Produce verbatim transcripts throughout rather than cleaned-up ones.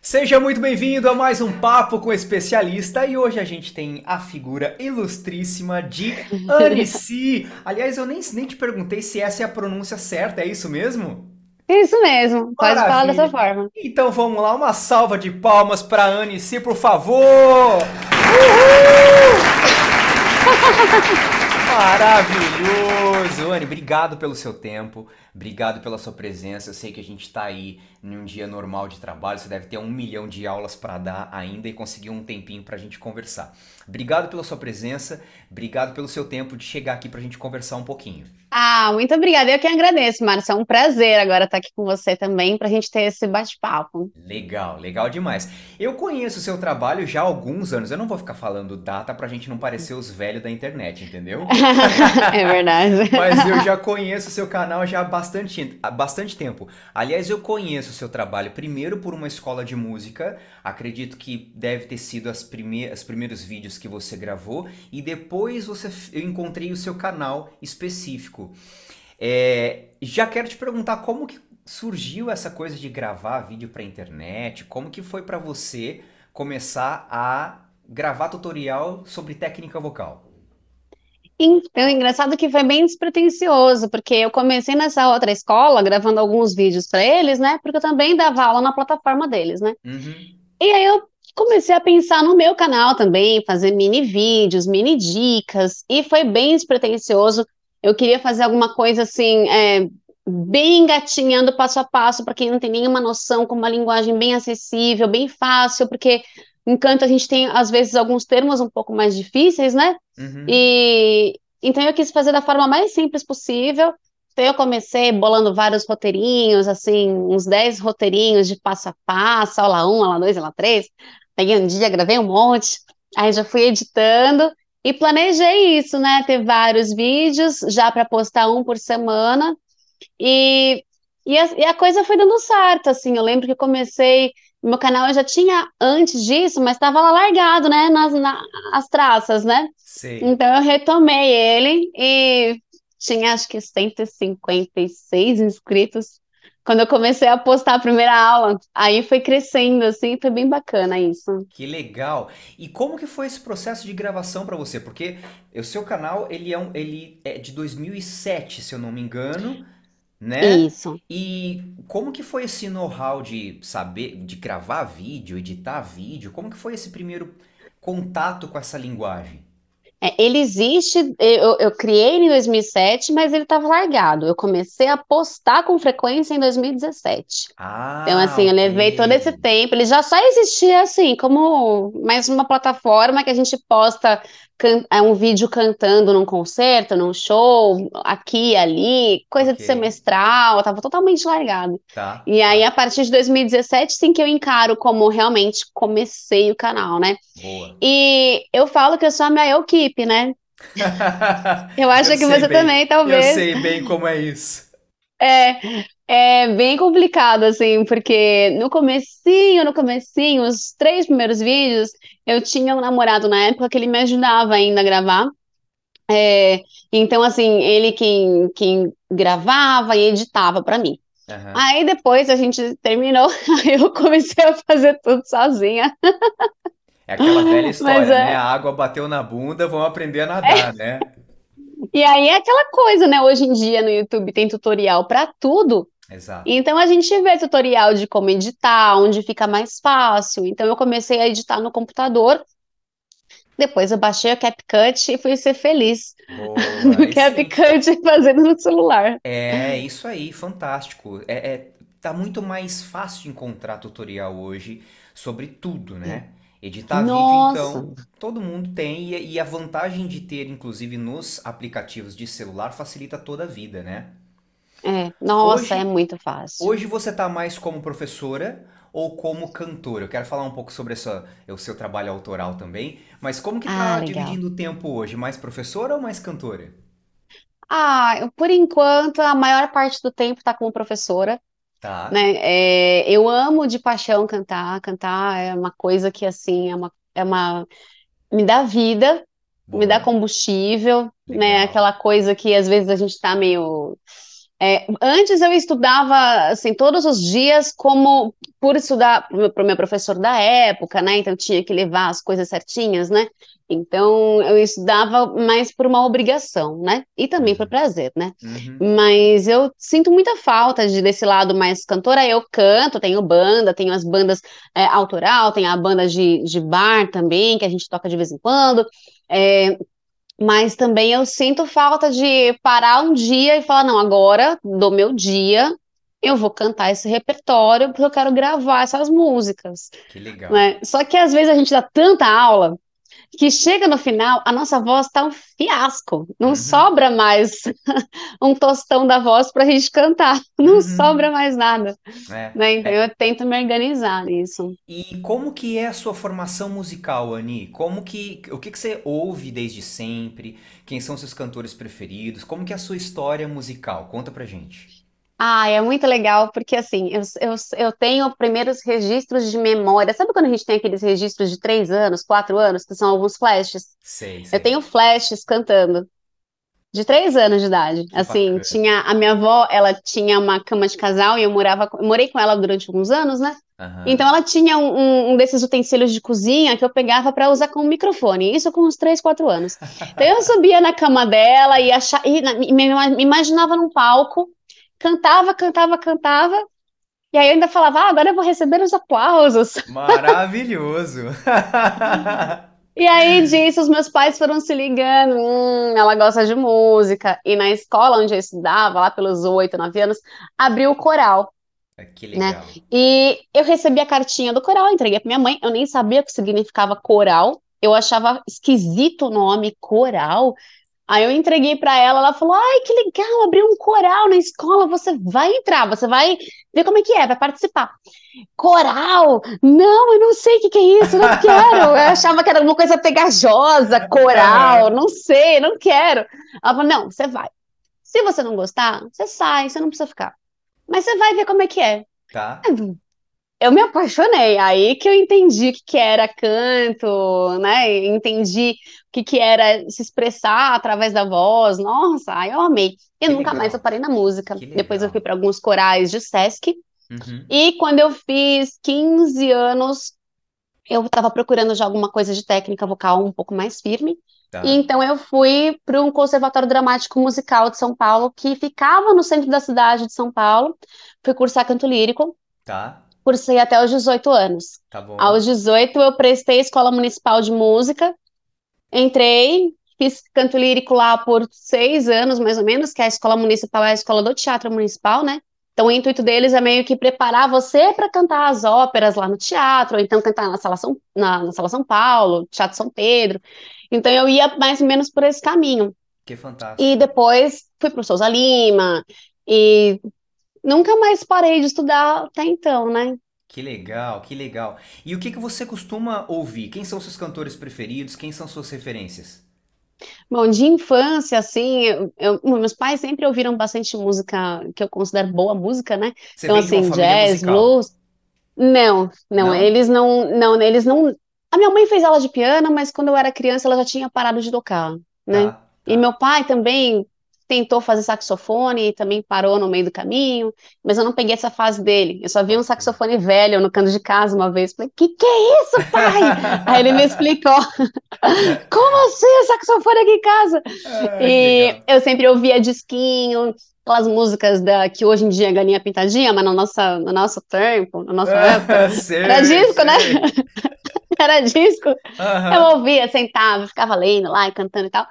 Seja muito bem-vindo a mais um Papo com Especialista e hoje a gente tem a figura ilustríssima de Anici. Aliás, eu nem, nem te perguntei se essa é a pronúncia certa, é isso mesmo? Isso mesmo, pode falar dessa Maravilha! forma. Então vamos lá, uma salva de palmas para Anici, por favor! Uhul! Maravilhoso! Anne, obrigado pelo seu tempo, obrigado pela sua presença. Eu sei que a gente está aí num dia normal de trabalho, você deve ter um milhão de aulas para dar ainda e conseguir um tempinho para a gente conversar. Obrigado pela sua presença, obrigado pelo seu tempo de chegar aqui para a gente conversar um pouquinho. Ah, muito obrigada. Eu que agradeço, Márcio. É um prazer agora estar aqui com você também para a gente ter esse bate-papo. Legal, legal demais. Eu conheço o seu trabalho já há alguns anos. Eu não vou ficar falando data pra gente não parecer os velhos da internet, entendeu? É verdade. Mas eu já conheço o seu canal já há bastante, há bastante tempo. Aliás, eu conheço o seu trabalho primeiro por uma escola de música. Acredito que deve ter sido as prime os primeiros vídeos que você gravou. E depois você, eu encontrei o seu canal específico. É, já quero te perguntar como que surgiu essa coisa de gravar vídeo para internet? Como que foi para você começar a gravar tutorial sobre técnica vocal? Então, engraçado que foi bem despretensioso, porque eu comecei nessa outra escola gravando alguns vídeos para eles, né? Porque eu também dava aula na plataforma deles, né? Uhum. E aí eu comecei a pensar no meu canal também, fazer mini vídeos, mini dicas, e foi bem despretensioso. Eu queria fazer alguma coisa assim, é, bem engatinhando passo a passo, para quem não tem nenhuma noção, com uma linguagem bem acessível, bem fácil, porque em canto a gente tem, às vezes, alguns termos um pouco mais difíceis, né? Uhum. E então eu quis fazer da forma mais simples possível. Então eu comecei bolando vários roteirinhos, assim, uns dez roteirinhos de passo a passo, aula um, aula dois, aula três. Peguei um dia, gravei um monte, aí já fui editando e planejei isso, né? Ter vários vídeos já para postar um por semana. E, e, a, e a coisa foi dando certo, assim. Eu lembro que eu comecei, meu canal eu já tinha antes disso, mas estava lá largado, né? Nas, na, as traças, né? Sei. Então eu retomei ele e tinha acho que cento e cinquenta e seis inscritos quando eu comecei a postar a primeira aula. Aí foi crescendo, assim, foi bem bacana isso. Que legal. E como que foi esse processo de gravação para você? Porque o seu canal, ele é, um, ele é de dois mil e sete, se eu não me engano, né? Isso. E como que foi esse know-how de saber, de gravar vídeo, editar vídeo? Como que foi esse primeiro contato com essa linguagem? É, ele existe, eu, eu criei ele em dois mil e sete, mas ele estava largado. Eu comecei a postar com frequência em dois mil e dezessete. Então, Ah, assim, eu ok. levei todo esse tempo. Ele já só existia, assim, como mais uma plataforma que a gente posta can- é um vídeo cantando num concerto, num show, aqui e ali, coisa Ok. de semestral, estava totalmente largado. Tá, E aí, tá. a partir de dois mil e dezessete, sim que eu encaro como realmente comecei o canal, né? Boa. E eu falo que eu sou a minha equipe, né? Eu Eu acho que sei você bem. também, Eu talvez. sei bem como é isso. É, é bem complicado, assim, porque no comecinho, no comecinho, os três primeiros vídeos, eu tinha um namorado na época que ele me ajudava ainda a gravar. É, então, assim, ele quem, quem gravava e editava pra mim. Aham. Aí depois a gente terminou, aí eu comecei a fazer tudo sozinha. É aquela velha Mas história, né? A é, água bateu na bunda, vão aprender a nadar, né? e aí é aquela coisa, né? Hoje em dia no YouTube tem tutorial pra tudo. Exato. Então a gente vê tutorial de como editar, onde fica mais fácil. Então eu comecei a editar no computador, depois eu baixei o CapCut e fui ser feliz Boa, no excelente. CapCut fazendo no celular. É isso aí, fantástico. É, é- tá muito mais fácil de encontrar tutorial hoje sobre tudo, né? Editar vídeo, Nossa, então, todo mundo tem, e, e a vantagem de ter, inclusive, nos aplicativos de celular facilita toda a vida, né? é, nossa, é Hoje, muito fácil. hoje você tá mais como professora ou como cantora? Eu quero falar um pouco sobre essa, o seu trabalho autoral também, mas como que Ah, tá legal. dividindo o tempo hoje? Mais professora ou mais cantora? Ah, eu, por enquanto, a maior parte do tempo está como professora, Tá, né? É, eu amo de paixão cantar. Cantar é uma coisa que, assim, é uma, é uma, me dá vida, me dá boa, combustível, né? legal. Aquela coisa que às vezes a gente tá meio Antes eu estudava assim todos os dias como por estudar para o meu professor da época, né? Então eu tinha que levar as coisas certinhas, né? Então eu estudava mais por uma obrigação, né? E também por Uhum. prazer, né? Uhum. Mas eu sinto muita falta de desse lado mais cantora. Eu canto, tenho banda, tenho as bandas é, autoral, tenho a banda de, de bar também, que a gente toca de vez em quando. É, mas também eu sinto falta de parar um dia e falar, não, agora, do meu dia, eu vou cantar esse repertório porque eu quero gravar essas músicas, Que legal. né? Só que às vezes a gente dá tanta aula que chega no final, a nossa voz tá um fiasco. Não Uhum. sobra mais um tostão da voz pra gente cantar. Não sobra Uhum. mais nada, É, né? Então é. eu tento me organizar nisso. E como que é a sua formação musical, Ani? Como que, o que que você ouve desde sempre? Quem são seus cantores preferidos? Como que é a sua história musical? Conta pra gente. Ah, é muito legal, porque assim, eu, eu, eu tenho primeiros registros de memória. Sabe quando a gente tem aqueles registros de três anos, quatro anos, que são alguns flashes? Sei, Eu sei. tenho flashes cantando, de três anos de idade. Que Assim, bacana. tinha a minha avó, ela tinha uma cama de casal e eu morava, eu morei com ela durante alguns anos, né? Então Aham. ela tinha um, um- um desses utensílios de cozinha que eu pegava para usar como microfone, isso com uns três, quatro anos. Então eu subia na cama dela e, achava, e na- me, me imaginava num palco, cantava, cantava, cantava, e aí eu ainda falava, ah, agora eu vou receber os aplausos. Maravilhoso. E aí disso os meus pais foram se ligando, hum, ela gosta de música. E na escola onde eu estudava, lá pelos oito, nove anos, abriu o coral, Que né? legal. E eu recebi a cartinha do coral, entreguei para minha mãe. Eu nem sabia o que significava coral. Eu achava esquisito o nome coral. Aí eu entreguei para ela, ela falou: "Ai, que legal, abriu um coral na escola, você vai entrar, você vai ver como é que é, vai participar". Coral? Não, eu não sei o que que é isso, não quero. Eu achava que era uma coisa pegajosa, coral, Aham. não sei, não quero. Ela falou: "Não, você vai. Se você não gostar, você sai, você não precisa ficar. Mas você vai ver como é que é". Tá. Eu me apaixonei, aí que eu entendi o que que era canto, né? Entendi o que que era se expressar através da voz. Nossa, aí eu amei. E Que nunca mais eu legal. parei na música. Que Depois eu fui legal. para alguns corais de Sesc. Uhum. E quando eu fiz quinze anos, eu estava procurando já alguma coisa de técnica vocal um pouco mais firme. E Tá. então eu fui para um conservatório dramático musical de São Paulo, que ficava no centro da cidade de São Paulo. Fui cursar canto lírico. Tá. Cursei até os dezoito anos. Tá bom. Aos dezoito, eu prestei Escola Municipal de Música, entrei, fiz canto lírico lá por seis anos, mais ou menos, que a Escola Municipal é a escola do Teatro Municipal, né? Então, o intuito deles é meio que preparar você para cantar as óperas lá no teatro, ou então cantar na Sala São, na, na Sala São Paulo, Teatro São Pedro. Então, eu ia mais ou menos por esse caminho. Que E fantástico. depois fui para o Souza Lima, e nunca mais parei de estudar até então, né? Que legal, que legal. E o que que você costuma ouvir? Quem são seus cantores preferidos? Quem são suas referências? Bom, de infância, assim, eu, eu- meus pais sempre ouviram bastante música que eu considero boa música, né? Você Então, vem de uma assim, família jazz, musical? blues. Não, não, Não? eles não, não, eles não. A minha mãe fez aula de piano, mas quando eu era criança ela já tinha parado de tocar, né? Tá, E meu tá. pai também tentou fazer saxofone e também parou no meio do caminho, mas eu não peguei essa fase dele. Eu só vi um Bacana. saxofone velho no canto de casa uma vez. Falei, que que é isso, pai? Aí ele me explicou. Como assim, saxofone aqui em casa? Ah, que E legal. eu sempre ouvia disquinho, aquelas músicas da, que hoje em dia é galinha pintadinha, mas no nosso, no nosso tempo, na nossa época, Ah, era sei, disco, né? sei. Era disco. Eu Aham. ouvia, sentava, ficava lendo lá e cantando e tal.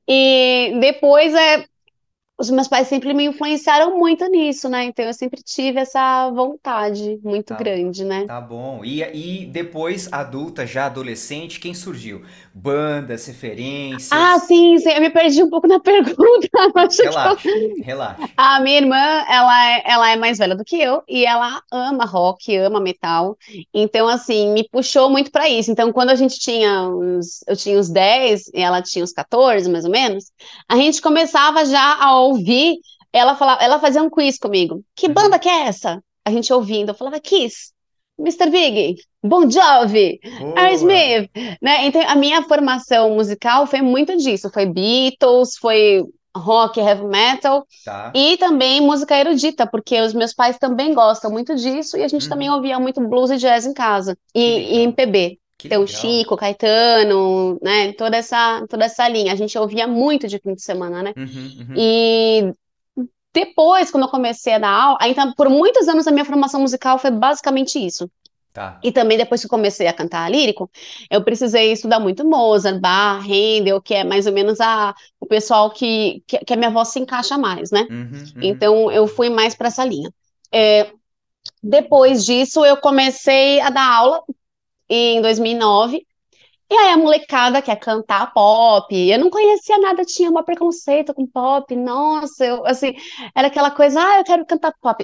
E depois é, os meus pais sempre me influenciaram muito nisso, né? Então eu sempre tive essa vontade muito Tá, grande, né? tá bom. E, e depois, adulta, já adolescente, quem surgiu? Bandas, Ah, referências? sim, sim, eu me perdi um pouco na pergunta, acho que eu Relaxa, relaxa. a minha irmã, ela é, ela é mais velha do que eu e ela ama rock, ama metal. Então, assim, me puxou muito para isso. Então, quando a gente tinha uns, eu tinha uns dez e ela tinha uns quatorze, mais ou menos, a gente começava já a ouvir. Ela falava, ela fazia um quiz comigo. Que banda Uhum. que é essa? A gente ouvindo, eu falava Kiss, mister Big, Bon Jovi, Boa. Aerosmith, né? Então, a minha formação musical foi muito disso. Foi Beatles, foi rock, heavy metal Tá. e também música erudita, porque os meus pais também gostam muito disso e a gente também Uhum. ouvia muito blues e jazz em casa Que e, e legal. M P B. Que Então, legal. Chico, Caetano, né, toda essa, toda essa linha. A gente ouvia muito de fim de semana, né? Uhum, uhum. E depois, quando eu comecei a dar aula, aí, então, por muitos anos a minha formação musical foi basicamente isso. Tá. E também depois que eu comecei a cantar lírico, eu precisei estudar muito Mozart, Bach, Handel, que é mais ou menos a, o pessoal que, que, que a minha voz se encaixa mais, né? Uhum, uhum. Então eu fui mais para essa linha. É, depois disso, eu comecei a dar aula em dois mil e nove. E nove. E aí a molecada quer cantar pop. Eu não conhecia nada, tinha um preconceito com pop. Nossa, eu, assim, era aquela coisa, ah, eu quero cantar pop.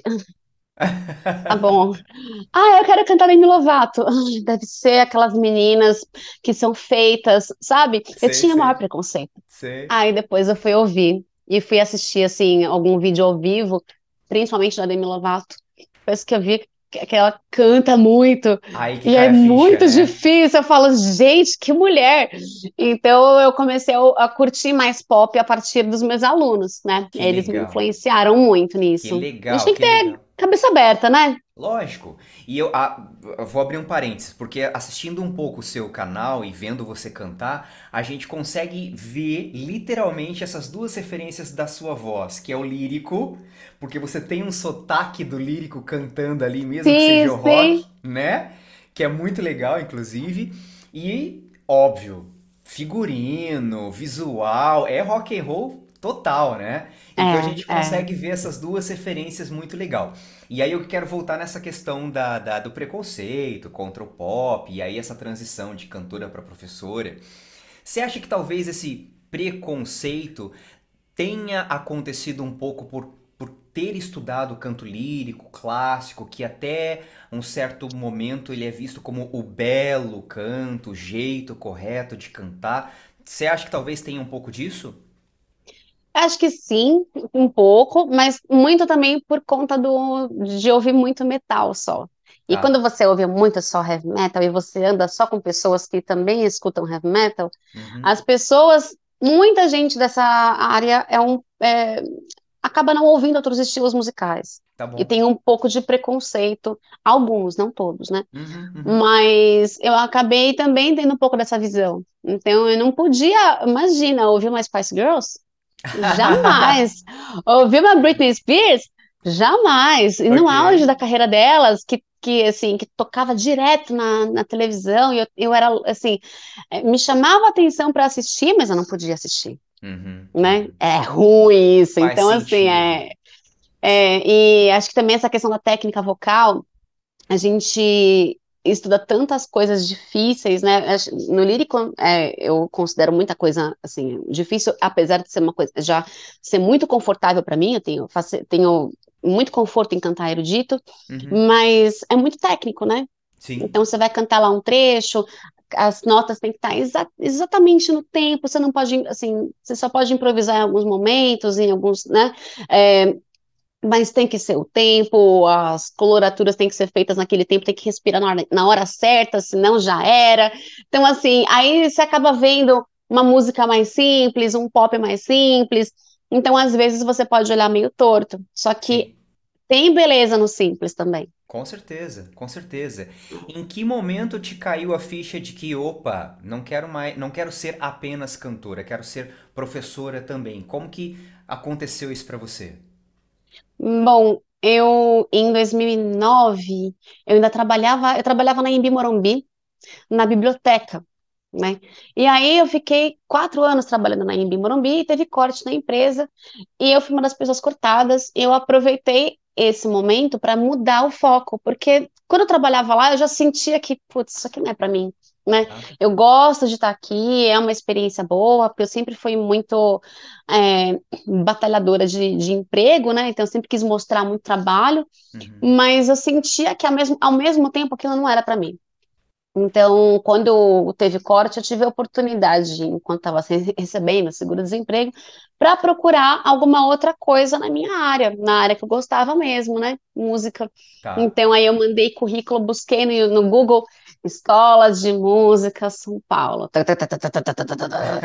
Tá bom. Ah, eu quero cantar Demi Lovato. Ai, deve ser aquelas meninas que são feitas, sabe? Eu Sei, tinha o maior sei. preconceito. Sei. Aí depois eu fui ouvir e fui assistir assim algum vídeo ao vivo, principalmente da Demi Lovato. Depois que eu vi que que ela canta muito Aí que e cai é a ficha, muito né? difícil. Eu falo, gente, que mulher! Então eu comecei a, a curtir mais pop a partir dos meus alunos, né? Que Eles me legal. influenciaram muito Que nisso. A gente legal, tem que que ter legal. cabeça aberta, né? Lógico. E eu, ah, eu vou abrir um parênteses, porque assistindo um pouco o seu canal e vendo você cantar, a gente consegue ver literalmente essas duas referências da sua voz, que é o lírico, porque você tem um sotaque do lírico cantando ali, mesmo que Sim, seja o rock, sim. né? Que é muito legal, inclusive. E, óbvio, figurino, visual, é rock and roll total, né? Então a É, gente é. consegue ver essas duas referências muito legal. E aí eu quero voltar nessa questão da, da- do preconceito contra o pop, e aí essa transição de cantora para professora. Você acha que talvez esse preconceito tenha acontecido um pouco por, por ter estudado canto lírico, clássico, que até um certo momento ele é visto como o belo canto, o jeito correto de cantar? Você acha que talvez tenha um pouco disso? Acho que sim, um pouco, mas muito também por conta do, de ouvir muito metal só. E Tá. quando você ouve muito só heavy metal e você anda só com pessoas que também escutam heavy metal, Uhum. as pessoas, muita gente dessa área é um, é, acaba não ouvindo outros estilos musicais. Tá E bom. tem um pouco de preconceito, alguns, não todos, né? Uhum, uhum. Mas eu acabei também tendo um pouco dessa visão. Então eu não podia, imagina, ouvir uma Spice Girls. Jamais. Ouvir uma Britney Spears? Jamais. E no Ok. auge da carreira delas, que, que assim, que tocava direto na, na televisão, e eu, eu era, assim, eh, me chamava a atenção para assistir, mas eu não podia assistir, Uhum, né? uhum. É ruim isso. Faz Então, assim, sentido. é, é, e acho que também essa questão da técnica vocal, a gente estuda tantas coisas difíceis, né? Acho- No lírico, é, eu considero muita coisa assim difícil, apesar de ser uma coisa já ser muito confortável para mim. Eu tenho, faci- tenho muito conforto em cantar erudito, Uhum. mas é muito técnico, né? Sim. Então você vai cantar lá um trecho, as notas têm que estar exa- exatamente no tempo. Você não pode, assim, você só pode improvisar em alguns momentos, em alguns, né? É, mas tem que ser o tempo, as coloraturas têm que ser feitas naquele tempo, tem que respirar na hora, na hora certa, senão já era. Então, assim, aí você acaba vendo uma música mais simples, um pop mais simples. Então, às vezes, você pode olhar meio torto. Só que Sim. tem beleza no simples também. Com certeza, com certeza. Em que momento te caiu a ficha de que, opa, não quero mais, não quero ser apenas cantora, quero ser professora também? Como que aconteceu isso pra você? Bom, eu, em dois mil e nove, eu ainda trabalhava, eu trabalhava na Embi Morumbi, na biblioteca, né? E aí eu fiquei quatro anos trabalhando na Embi Morumbi, teve corte na empresa, e eu fui uma das pessoas cortadas. Eu aproveitei esse momento para mudar o foco, porque quando eu trabalhava lá, eu já sentia que, putz, isso aqui não é para mim, né? Tá? Eu gosto de estar aqui, é uma experiência boa, porque eu sempre fui muito é, batalhadora de, de emprego, né? Então eu sempre quis mostrar muito trabalho, Uhum. mas eu sentia que ao mesmo, ao mesmo tempo aquilo não era para mim. Então, quando teve corte, eu tive a oportunidade, enquanto estava recebendo seguro-desemprego, para procurar alguma outra coisa na minha área, na área que eu gostava mesmo, né? Música. Tá. Então, aí eu mandei currículo, busquei no, no Google Escolas de Música São Paulo. Tá, tá, tá, tá, tá, tá, tá, tá, tá, tá.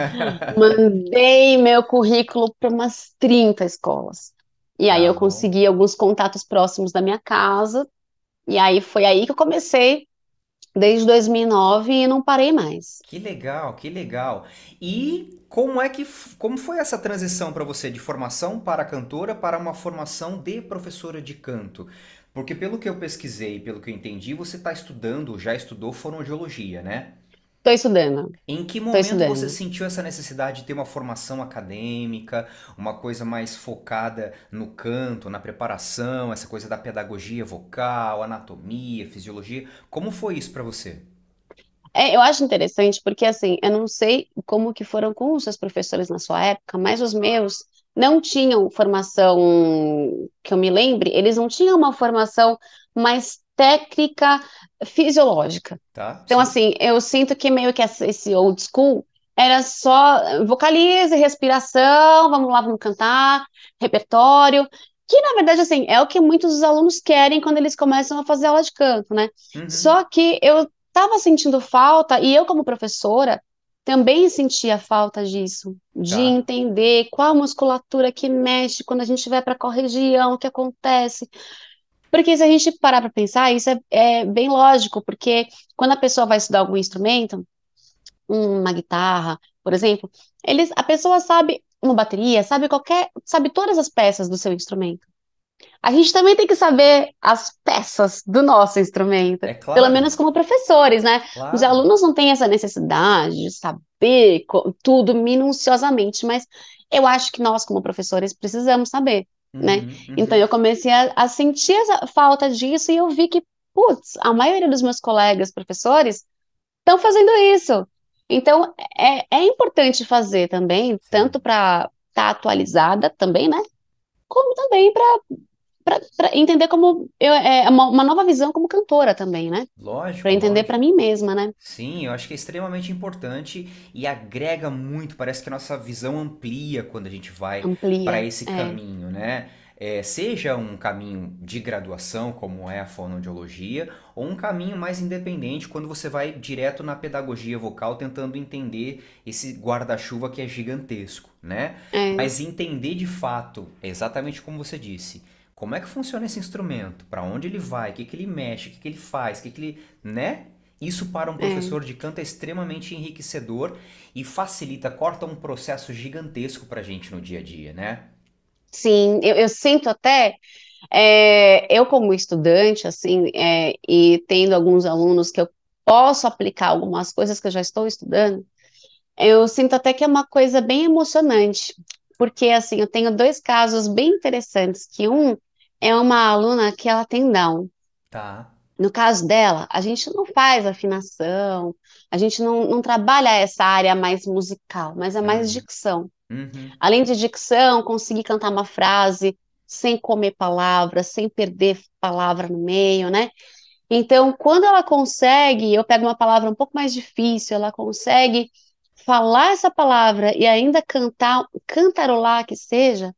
Mandei meu currículo para umas trinta escolas. E aí Tá eu bom. consegui alguns contatos próximos da minha casa. E aí foi aí que eu comecei desde dois mil e nove e nove e não parei mais. Que legal, que legal. E como é que f- como foi essa transição para você de formação para cantora para uma formação de professora de canto? Porque pelo que eu pesquisei, pelo que eu entendi, você está estudando, já estudou fonoaudiologia, né? Estou estudando, Em que estou momento você estudando. sentiu essa necessidade de ter uma formação acadêmica, uma coisa mais focada no canto, na preparação, essa coisa da pedagogia vocal, anatomia, fisiologia? Como foi isso para você? É, eu acho interessante porque, assim, eu não sei como que foram com os seus professores na sua época, mas os meus não tinham formação, que eu me lembre, eles não tinham uma formação mais técnica fisiológica. Tá? Então, Sim? assim, eu sinto que meio que essa- esse old school era só vocalize, respiração, vamos lá, vamos cantar, repertório, que na verdade, assim, é o que muitos dos alunos querem quando eles começam a fazer aula de canto, né? Uhum. Só que eu estava sentindo falta, e eu, como professora, também sentia falta disso, de Tá. entender qual a musculatura que mexe quando a gente vai para qual região, o que acontece. Porque se a gente parar para pensar, isso é, é bem lógico, porque quando a pessoa vai estudar algum instrumento, uma guitarra, por exemplo, eles, a pessoa sabe uma bateria, sabe qualquer, sabe todas as peças do seu instrumento. A gente também tem que saber as peças do nosso instrumento, É pelo claro, menos como professores, né? Os claro. alunos não têm essa necessidade de saber co- tudo minuciosamente, mas eu acho que nós, como professores, precisamos saber, né? Uhum, Então uhum. eu comecei a, a sentir essa falta disso e eu vi que, putz, a maioria dos meus colegas professores estão fazendo isso. Então é, é importante fazer também, tanto Sim. para estar atualizada também, né? Como também para entender como eu, é uma, uma nova visão como cantora também, né? Para Lógico, entender para lógico. mim mesma, né? Sim, eu acho que é extremamente importante e agrega muito. Parece que a nossa visão amplia quando a gente vai para Amplia, esse é, caminho, né? É, seja um caminho de graduação, como é a fonoaudiologia, ou um caminho mais independente, quando você vai direto na pedagogia vocal, tentando entender esse guarda-chuva que é gigantesco, né? é, Mas entender de fato, exatamente como você disse, como é que funciona esse instrumento, para onde ele vai, o que que ele mexe, o que que ele faz, o que que ele, né? Isso para um é. professor de canto é extremamente enriquecedor e facilita, corta um processo gigantesco para a gente no dia a dia, né? Sim, eu, eu sinto até, é, eu como estudante, assim, é, e tendo alguns alunos que eu posso aplicar algumas coisas que eu já estou estudando, eu sinto até que é uma coisa bem emocionante, porque, assim, eu tenho dois casos bem interessantes, que um é uma aluna que ela tem Down. Tá. No caso dela, a gente não faz afinação, a gente não, não trabalha essa área mais musical, mas é mais Uhum. dicção. Uhum. Além de dicção, conseguir cantar uma frase sem comer palavras, sem perder palavra no meio, né? Então, quando ela consegue, eu pego uma palavra um pouco mais difícil, ela consegue falar essa palavra e ainda cantar, cantarolar que seja,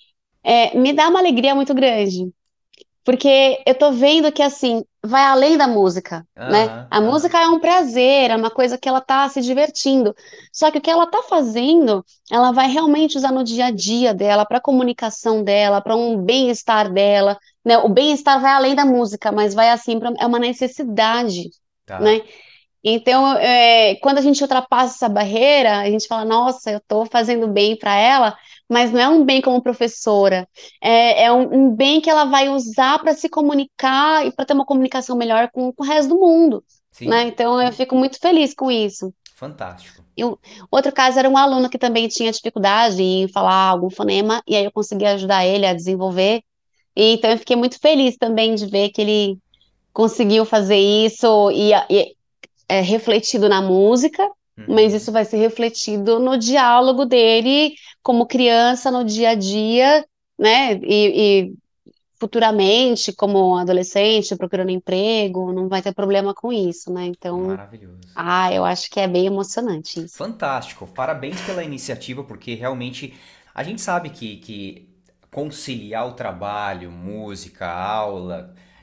é, me dá uma alegria muito grande. Porque eu tô vendo que, assim, vai além da música, né? Aham, A aham. música é um prazer, é uma coisa que ela tá se divertindo. Só que o que ela tá fazendo, ela vai realmente usar no dia a dia dela, para comunicação dela, para um bem-estar dela, né? O bem-estar vai além da música, mas vai assim, pra, é uma necessidade, Tá. né? Então, é, quando a gente ultrapassa essa barreira, a gente fala, nossa, eu estou fazendo bem para ela, mas não é um bem como professora, é, é um, um bem que ela vai usar para se comunicar e para ter uma comunicação melhor com, com o resto do mundo, né? Sim, Então, eu sim. fico muito feliz com isso. Fantástico. E o outro caso era um aluno que também tinha dificuldade em falar algum fonema, e aí eu consegui ajudar ele a desenvolver. E, então, eu fiquei muito feliz também de ver que ele conseguiu fazer isso e, e é, refletido na música, mas Uhum. isso vai ser refletido no diálogo dele como criança, no dia a dia, né? E, e futuramente, como adolescente, procurando emprego, não vai ter problema com isso, né? Então, Maravilhoso. ah, eu acho que é bem emocionante isso. Fantástico. Parabéns pela iniciativa, porque realmente a gente sabe que, que conciliar o trabalho, música, aula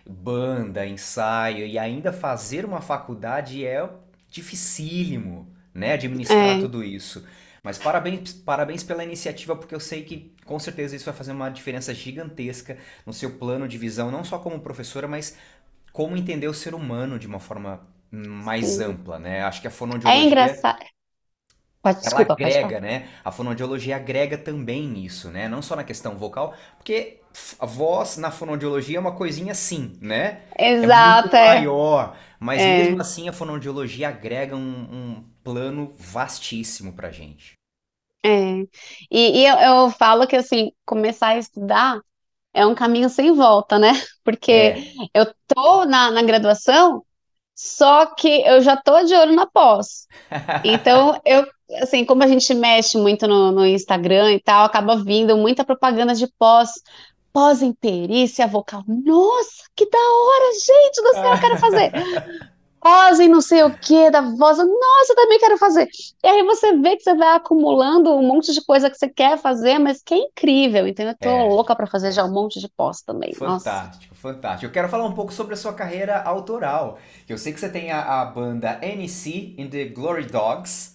banda, ensaio e ainda fazer uma faculdade é dificílimo, né? Administrar É, tudo isso. Mas parabéns, parabéns pela iniciativa, porque eu sei que com certeza isso vai fazer uma diferença gigantesca no seu plano de visão, não só como professora, mas como entender o ser humano de uma forma mais sim. ampla, né? Acho que a É fonoaudiologia engraçado. Pode, ela desculpa, pode falar. agrega, né? A fonoaudiologia agrega também nisso, né? Não só na questão vocal, porque a voz na fonoaudiologia é uma coisinha assim, né? É muito Exato, é. maior, mas mesmo É, assim a fonoaudiologia agrega um, um plano vastíssimo pra gente. é. E, e eu, eu falo que, assim, começar a estudar é um caminho sem volta, né? Porque É. eu tô na, na graduação, só que eu já tô de olho na pós. Então, eu, assim, como a gente mexe muito no, no Instagram e tal, acaba vindo muita propaganda de pós, pós em perícia vocal. Nossa, que da hora, gente do céu, eu quero fazer. Pós em não sei o que da voz. Nossa, eu também quero fazer. E aí você vê que você vai acumulando um monte de coisa que você quer fazer, mas que é incrível. Então, eu tô É. louca para fazer já um monte de pós também. Nossa. Fantástico, fantástico. Eu quero falar um pouco sobre a sua carreira autoral. Eu sei que você tem a, a banda N C in the Glory Dogs.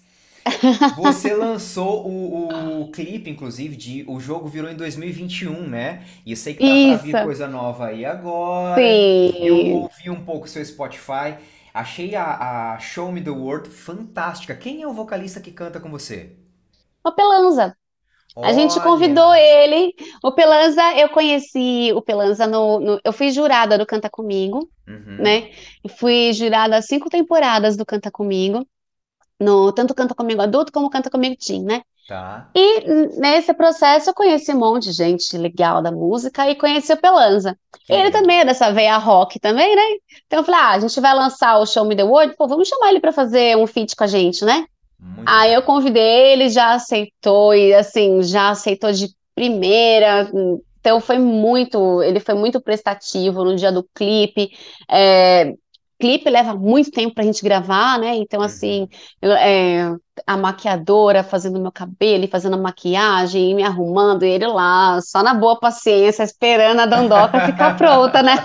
Você lançou o, o clipe, inclusive, de O Jogo Virou em dois mil e vinte e um, né? E eu sei que tá pra vir Isso, coisa nova aí agora. Eu sim. ouvi um pouco seu Spotify. Achei a, a Show Me the World fantástica. Quem é o vocalista que canta com você? O Pelanza. A gente convidou Olha! ele. O Pelanza, eu conheci o Pelanza no, no- eu fui jurada do Canta Comigo, Uhum, né? E fui jurada cinco temporadas do Canta Comigo, no tanto Canta Comigo adulto como Canta Comigo Teen, né? tá. E nesse processo eu conheci um monte de gente legal da música e conheci o Pelanza. Que Ele legal. também é dessa veia rock também, né? Então eu falei, ah, a gente vai lançar o Show Me the World, pô, vamos chamar ele para fazer um feat com a gente, né? Muito Aí bom. eu convidei, ele já aceitou e assim, já aceitou de primeira. Então foi muito, ele foi muito prestativo no dia do clipe. É, clipe leva muito tempo pra gente gravar, né? Então assim, Uhum. eu- é, a maquiadora fazendo meu cabelo, e fazendo a maquiagem, e me arrumando, e ele lá, só na boa paciência, esperando a dondoca ficar pronta, né?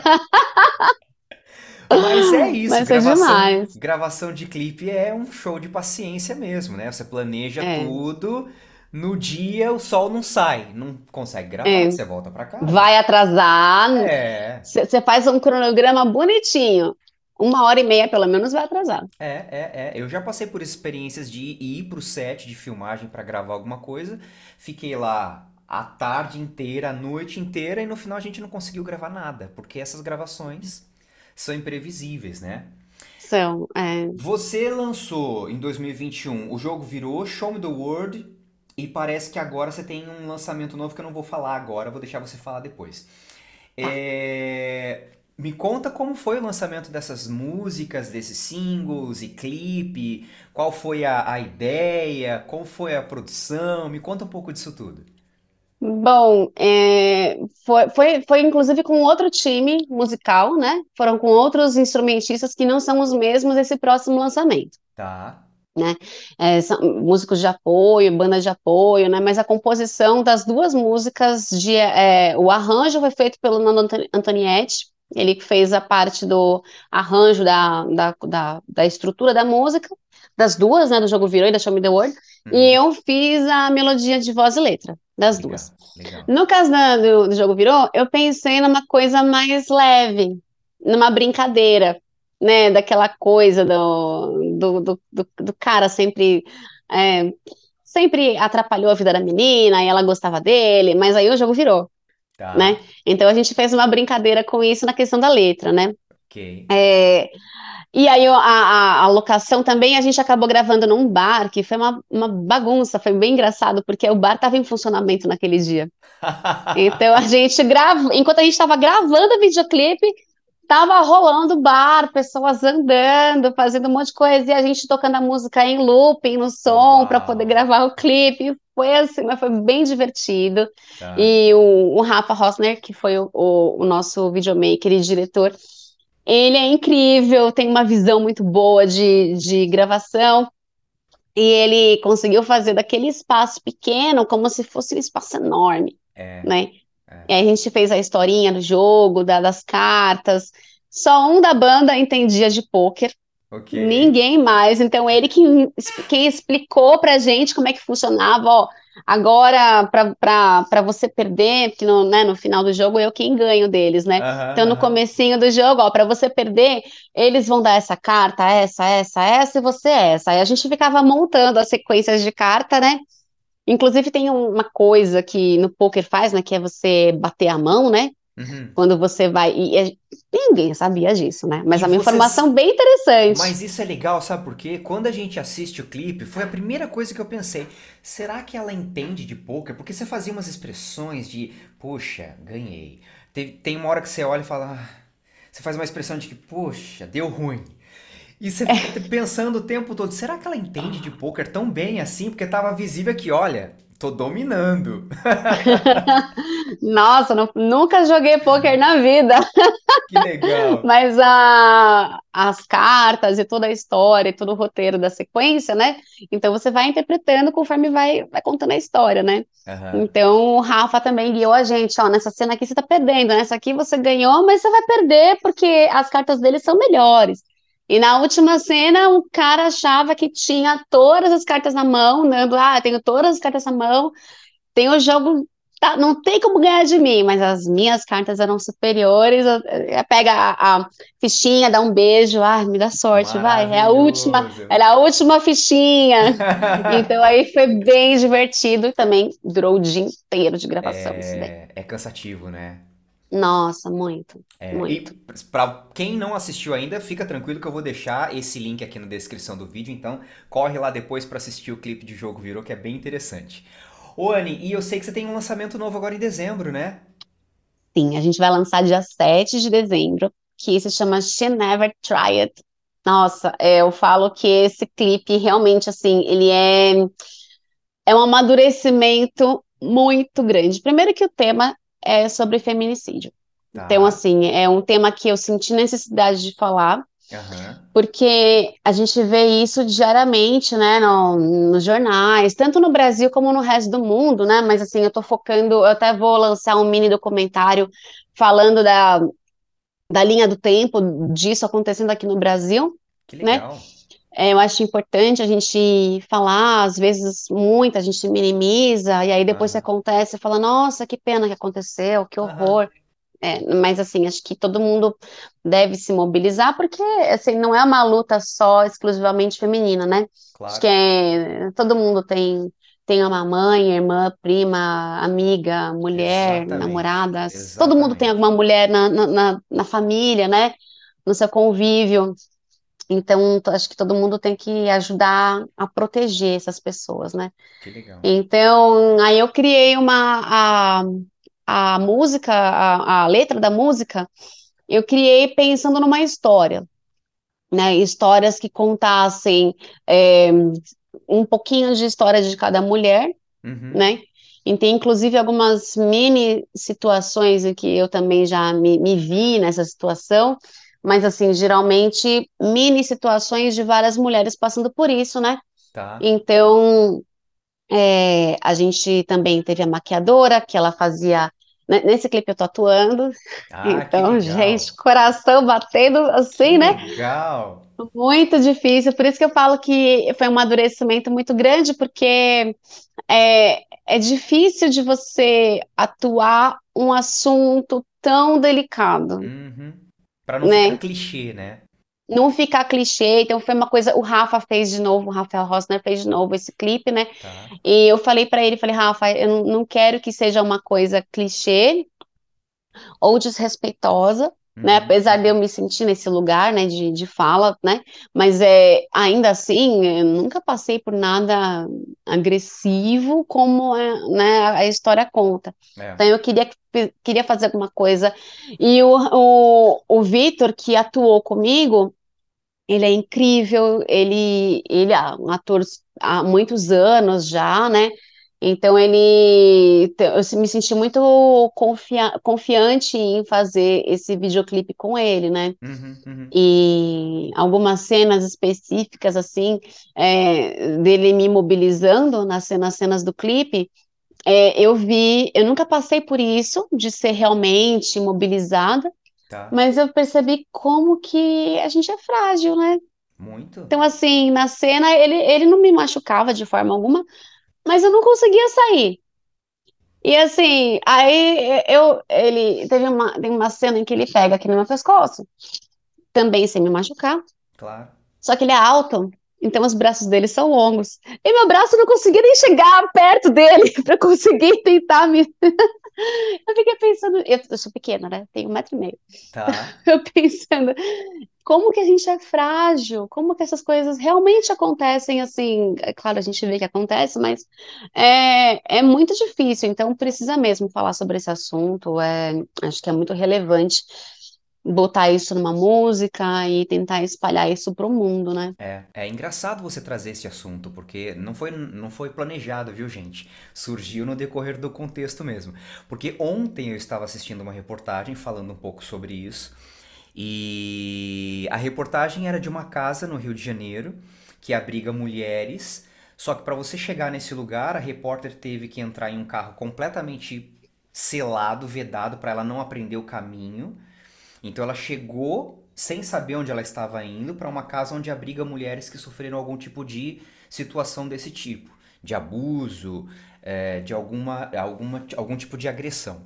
Mas é isso, Mas foi gravação, demais. gravação de clipe é um show de paciência mesmo, né? Você planeja É, tudo, no dia o sol não sai, não consegue gravar, é. você volta pra casa. Vai atrasar. É, Você faz um cronograma bonitinho. Uma hora e meia, pelo menos, vai atrasar. é, é, é. Eu já passei por experiências de ir pro set de filmagem pra gravar alguma coisa, fiquei lá a tarde inteira, a noite inteira e no final a gente não conseguiu gravar nada, porque essas gravações são imprevisíveis, né? São, é, Você lançou em dois mil e vinte e um, o jogo virou Show Me the World e parece que agora você tem um lançamento novo que eu não vou falar agora, vou deixar você falar depois. tá. É, Me conta como foi o lançamento dessas músicas, desses singles e clipe, qual foi a, a ideia, como foi a produção, me conta um pouco disso tudo. Bom, é, foi, foi, foi inclusive com outro time musical, né? Foram com outros instrumentistas que não são os mesmos desse próximo lançamento, Tá, né? É, são músicos de apoio, banda de apoio, né? Mas a composição das duas músicas, de, é, o arranjo foi feito pelo Nando Antoni- Antonietti, ele que fez a parte do arranjo da, da, da, da estrutura da música, das duas, né? Do Jogo Virou e da Show Me the World, e uhum, eu fiz a melodia de voz e letra das legal, duas. legal. No caso da- do, do Jogo Virou, eu pensei numa coisa mais leve, numa brincadeira, né? Daquela coisa do, do, do, do, do cara sempre, é, sempre atrapalhou a vida da menina e ela gostava dele, mas aí o jogo virou, né? Tá, Então a gente fez uma brincadeira com isso na questão da letra, né? ok. É, e aí o- a, a, a locação também a gente acabou gravando num bar, que foi uma, uma bagunça, foi bem engraçado, porque o bar estava em funcionamento naquele dia. Então a gente grava, enquanto a gente estava gravando o videoclipe, tava rolando bar, pessoas andando, fazendo um monte de coisa, e a gente tocando a música em looping no som para poder Uau, gravar o clipe. Foi assim, mas foi bem divertido. tá. E o, o Rafa Rosner, que foi o, o, o nosso videomaker e diretor, ele é incrível, tem uma visão muito boa de, de gravação. E ele conseguiu fazer daquele espaço pequeno como se fosse um espaço enorme, É. né? É. E aí a gente fez a historinha do jogo, da- das cartas. Só um da banda entendia de pôquer, Ok. ninguém mais. Então ele que, quem explicou pra gente como é que funcionava, ó. Agora, para você perder, porque no, né, no final do jogo eu quem ganho deles, né? Aham, Então no aham. comecinho do jogo, ó, para você perder, eles vão dar essa carta, essa, essa, essa e você essa. Aí a gente ficava montando as sequências de carta, né? Inclusive tem um- uma coisa que no poker faz, né, que é você bater a mão, né? Uhum. Quando você vai e, e ninguém sabia disso, né? Mas E é uma vocês. informação bem interessante. Mas isso é legal, sabe por quê? Quando a gente assiste o clipe, foi a primeira coisa que eu pensei. Será que ela entende de poker? Porque você fazia umas expressões de, poxa, ganhei. Tem, tem uma hora que você olha e fala. "Ah", você faz uma expressão de que, poxa, deu ruim. E você fica pensando o tempo todo, será que ela entende de poker tão bem assim? Porque tava visível que, olha, tô dominando. Nossa, não- nunca joguei poker na vida. Que legal. Mas a- as cartas e toda a história e todo o roteiro da sequência, né? Então você vai interpretando conforme vai, vai contando a história, né? Aham. Então o Rafa também guiou a gente, ó, nessa cena aqui você tá perdendo, nessa aqui você ganhou, mas você vai perder porque as cartas dele são melhores. E na última cena, o cara achava que tinha todas as cartas na mão, né? Ah, tenho todas as cartas na mão, tem o jogo, tá, não tem como ganhar de mim, mas as minhas cartas eram superiores. eu- eu- Pega a, a fichinha, dá um beijo, ah, me dá sorte, vai, é a última, Maravilhoso. era a última fichinha. Então aí foi bem divertido e também durou o dia inteiro de gravação isso daí. É, é cansativo, né? Nossa, muito, É, muito. e para quem não assistiu ainda, fica tranquilo que eu vou deixar esse link aqui na descrição do vídeo, então corre lá depois para assistir o clipe de Jogo Virou, que é bem interessante. Ô Anne, e eu sei que você tem um lançamento novo agora em dezembro, né? Sim, a gente vai lançar dia sete de dezembro, que se chama She Never Tried. Nossa, é, eu falo que esse clipe realmente, assim, ele é é um amadurecimento muito grande. Primeiro que o tema é sobre feminicídio. Então, Tá. assim, é um tema que eu senti necessidade de falar, Aham. porque a gente vê isso diariamente, né, no- nos jornais, tanto no Brasil como no resto do mundo, né? Mas, assim, eu tô focando, eu até vou lançar um mini documentário falando da, da linha do tempo disso acontecendo aqui no Brasil, Que né? legal. É, eu acho importante a gente falar, às vezes muita a gente minimiza, e aí depois que Aham. acontece, você fala, nossa, que pena que aconteceu, que Aham. horror. É, mas assim, acho que todo mundo deve se mobilizar, porque assim, não é uma luta só exclusivamente feminina, né? Acho que Claro. é, todo mundo tem, tem uma mãe, irmã, prima, amiga, mulher, Exatamente. namorada, todo mundo tem alguma Exatamente. mulher na, na, na na família, né? No seu convívio. Então, t- acho que todo mundo tem que ajudar a proteger essas pessoas, né? Que legal. Então, aí eu criei uma a, a música, a, a letra da música, eu criei pensando numa história, né? Histórias que contassem é, um pouquinho de história de cada mulher, Uhum. né? E tem inclusive algumas mini situações em que eu também já me, me vi nessa situação, mas assim, geralmente mini situações de várias mulheres passando por isso, né? Tá. Então, é, a gente também teve a maquiadora, que ela fazia. né, Nesse clipe eu tô atuando, Ah, que então, gente, legal. coração batendo Que assim, né? legal. Muito difícil, por isso que eu falo que foi um amadurecimento muito grande, porque é, é difícil de você atuar um assunto tão delicado, Uhum. Pra não ficar né? clichê, né? Não ficar clichê, então foi uma coisa, o Rafa fez de novo, o Rafael Rosner fez de novo esse clipe, né? Tá. E eu falei pra ele, falei, Rafa, eu não, não quero que seja uma coisa clichê ou desrespeitosa, né? Uhum. Apesar de eu Uhum. me sentir nesse lugar, né, de, de fala, né? Mas é, ainda assim, eu nunca passei por nada agressivo como é, né, a história conta. É. Então eu queria, queria fazer alguma coisa. E o, o, o Vitor, que atuou comigo, ele é incrível, ele, ele é um ator há muitos anos já, né? Então ele, eu se- me senti muito confia, confiante em fazer esse videoclipe com ele, né? Uhum. Uhum. E algumas cenas específicas, assim, é, dele me mobilizando nas cenas, nas cenas do clipe, É, eu vi, eu nunca passei por isso, de ser realmente imobilizada, Tá? mas eu percebi como que a gente é frágil, né? Muito? Então, assim, na cena, ele, ele não me machucava de forma alguma, mas eu não conseguia sair. E assim, aí eu, ele teve uma, tem uma cena em que ele pega aqui no meu pescoço, também sem me machucar, Claro. só que ele é alto, então os braços dele são longos. E meu braço não conseguia nem chegar perto dele para conseguir tentar me. Eu fiquei pensando, eu, eu sou pequena, né? Tenho um metro e meio. Tá. Eu pensando, como que a gente é frágil, como que essas coisas realmente acontecem assim. É claro, a gente vê que acontece, mas é, é muito difícil, então precisa mesmo falar sobre esse assunto. É, acho que é muito relevante botar isso numa música e tentar espalhar isso para o mundo, né? É, é engraçado você trazer esse assunto, porque não foi, não foi planejado, viu, gente? Surgiu no decorrer do contexto mesmo. Porque ontem eu estava assistindo uma reportagem falando um pouco sobre isso, e a reportagem era de uma casa no Rio de Janeiro que abriga mulheres. Só que para você chegar nesse lugar, a repórter teve que entrar em um carro completamente selado, vedado, para ela não aprender o caminho. Então ela chegou sem saber onde ela estava indo para uma casa onde abriga mulheres que sofreram algum tipo de situação desse tipo, de abuso, é, de alguma, alguma, algum tipo de agressão.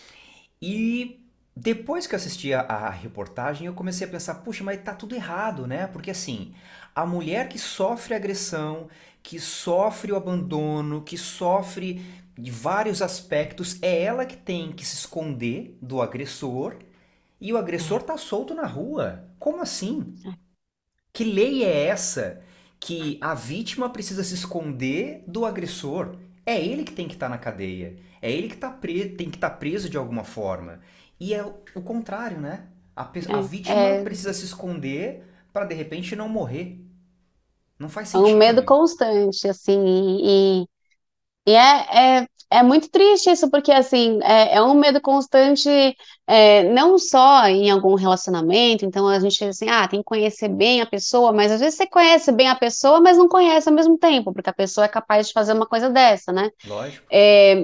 E depois que eu assisti a, a reportagem, eu comecei a pensar, puxa, mas tá tudo errado, né? Porque assim, a mulher que sofre agressão, que sofre o abandono, que sofre de vários aspectos, é ela que tem que se esconder do agressor e o agressor É, tá solto na rua. Como assim? Que lei é essa que a vítima precisa se esconder do agressor? É ele que tem que estar na cadeia. É ele que tá pre... tem que estar preso de alguma forma. E é o contrário, né? A, pe... a é, vítima é, precisa se esconder para de repente não morrer. Não faz é um sentido medo isso. constante, assim, e, E é, é, é muito triste isso, porque assim, é, é um medo constante, é, não só em algum relacionamento, então a gente assim, ah, tem que conhecer bem a pessoa, mas às vezes você conhece bem a pessoa, mas não conhece ao mesmo tempo, porque a pessoa é capaz de fazer uma coisa dessa, né? Lógico. É,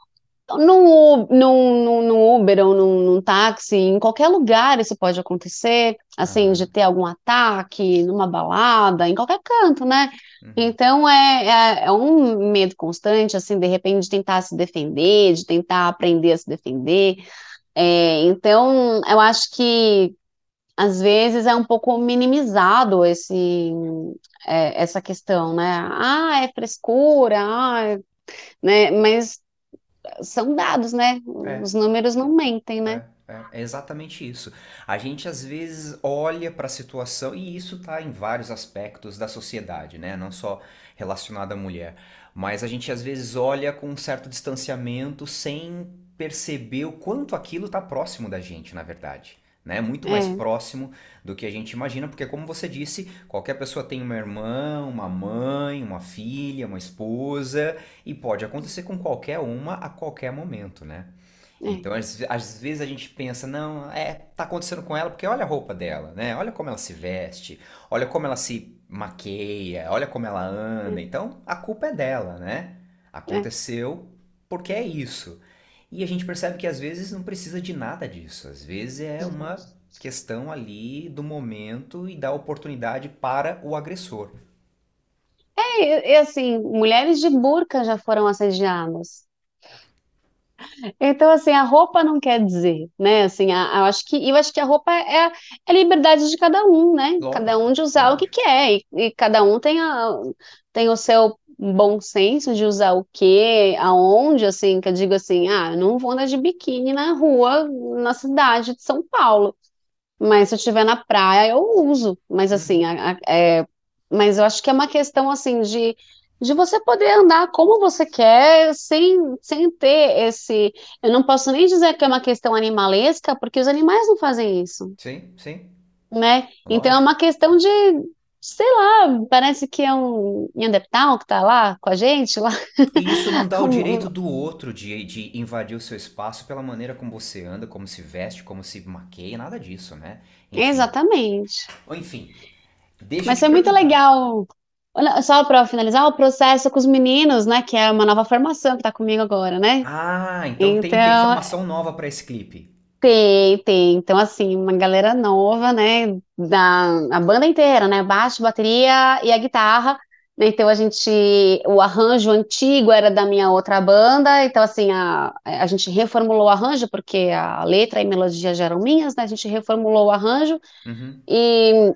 no, no, no, no Uber ou num, num táxi, em qualquer lugar isso pode acontecer, assim, de Aham. ter algum ataque, numa balada, em qualquer canto, né? Uhum. Então é, é, é um medo constante, assim, de repente de tentar se defender, de tentar aprender a se defender. É, então, eu acho que às vezes é um pouco minimizado esse, é, essa questão, né? Ah, é frescura, ah, é- né? Mas são dados, né? É. Os números não mentem, né? É, é, é exatamente isso. A gente às vezes olha para a situação, e isso está em vários aspectos da sociedade, né? Não só relacionado à mulher. Mas a gente às vezes olha com um certo distanciamento sem perceber o quanto aquilo está próximo da gente, na verdade. Né? Muito mais É, próximo do que a gente imagina, porque como você disse, qualquer pessoa tem uma irmã, uma mãe, uma filha, uma esposa, e pode acontecer com qualquer uma a qualquer momento, né? é, Então, às, às vezes a gente pensa, não, é, tá acontecendo com ela porque olha a roupa dela, né? Olha como ela se veste, olha como ela se maqueia, olha como ela anda. é, Então, a culpa é dela, né? é, Aconteceu porque é isso. E a gente percebe que às vezes não precisa de nada disso. Às vezes é uma questão ali do momento e da oportunidade para o agressor. é, e, assim, mulheres de burca já foram assediadas. Então, assim, a roupa não quer dizer, né? Assim, a, eu acho que, eu acho que a roupa é, é a liberdade de cada um, né? Cada Lógico, um de usar o que lógico. quer, e, e cada um tem, a, tem o seu bom senso de usar o quê, aonde, assim, que eu digo assim, ah, eu não vou andar de biquíni na rua, na cidade de São Paulo. Mas se eu estiver na praia, eu uso. Mas assim, Uhum. a- a- é, mas eu acho que é uma questão assim de, de você poder andar como você quer, sem, sem ter esse. Eu não posso nem dizer que é uma questão animalesca, porque os animais não fazem isso, Sim, sim, né? Então é lógico. uma questão de, sei lá, parece que é um Neandertal que tá lá com a gente, lá. E isso não dá o Um- direito do outro de, de invadir o seu espaço pela maneira como você anda, como se veste, como se maqueia, nada disso, né? Enfim. Exatamente. Ou enfim, deixa eu Mas te foi muito perguntar. legal. Olha, só para finalizar, o processo com os meninos, né? Que é uma nova formação que tá comigo agora, né? Ah, então tem, tem Então, formação nova para esse clipe. tem, tem. Então, assim, uma galera nova, né? Da a banda inteira, né? Baixo, bateria e a guitarra. Né? Então, a gente. O arranjo antigo era da minha outra banda. Então, assim, a, a gente reformulou o arranjo, porque a letra e melodia já eram minhas, né? A gente reformulou o arranjo. Uhum. E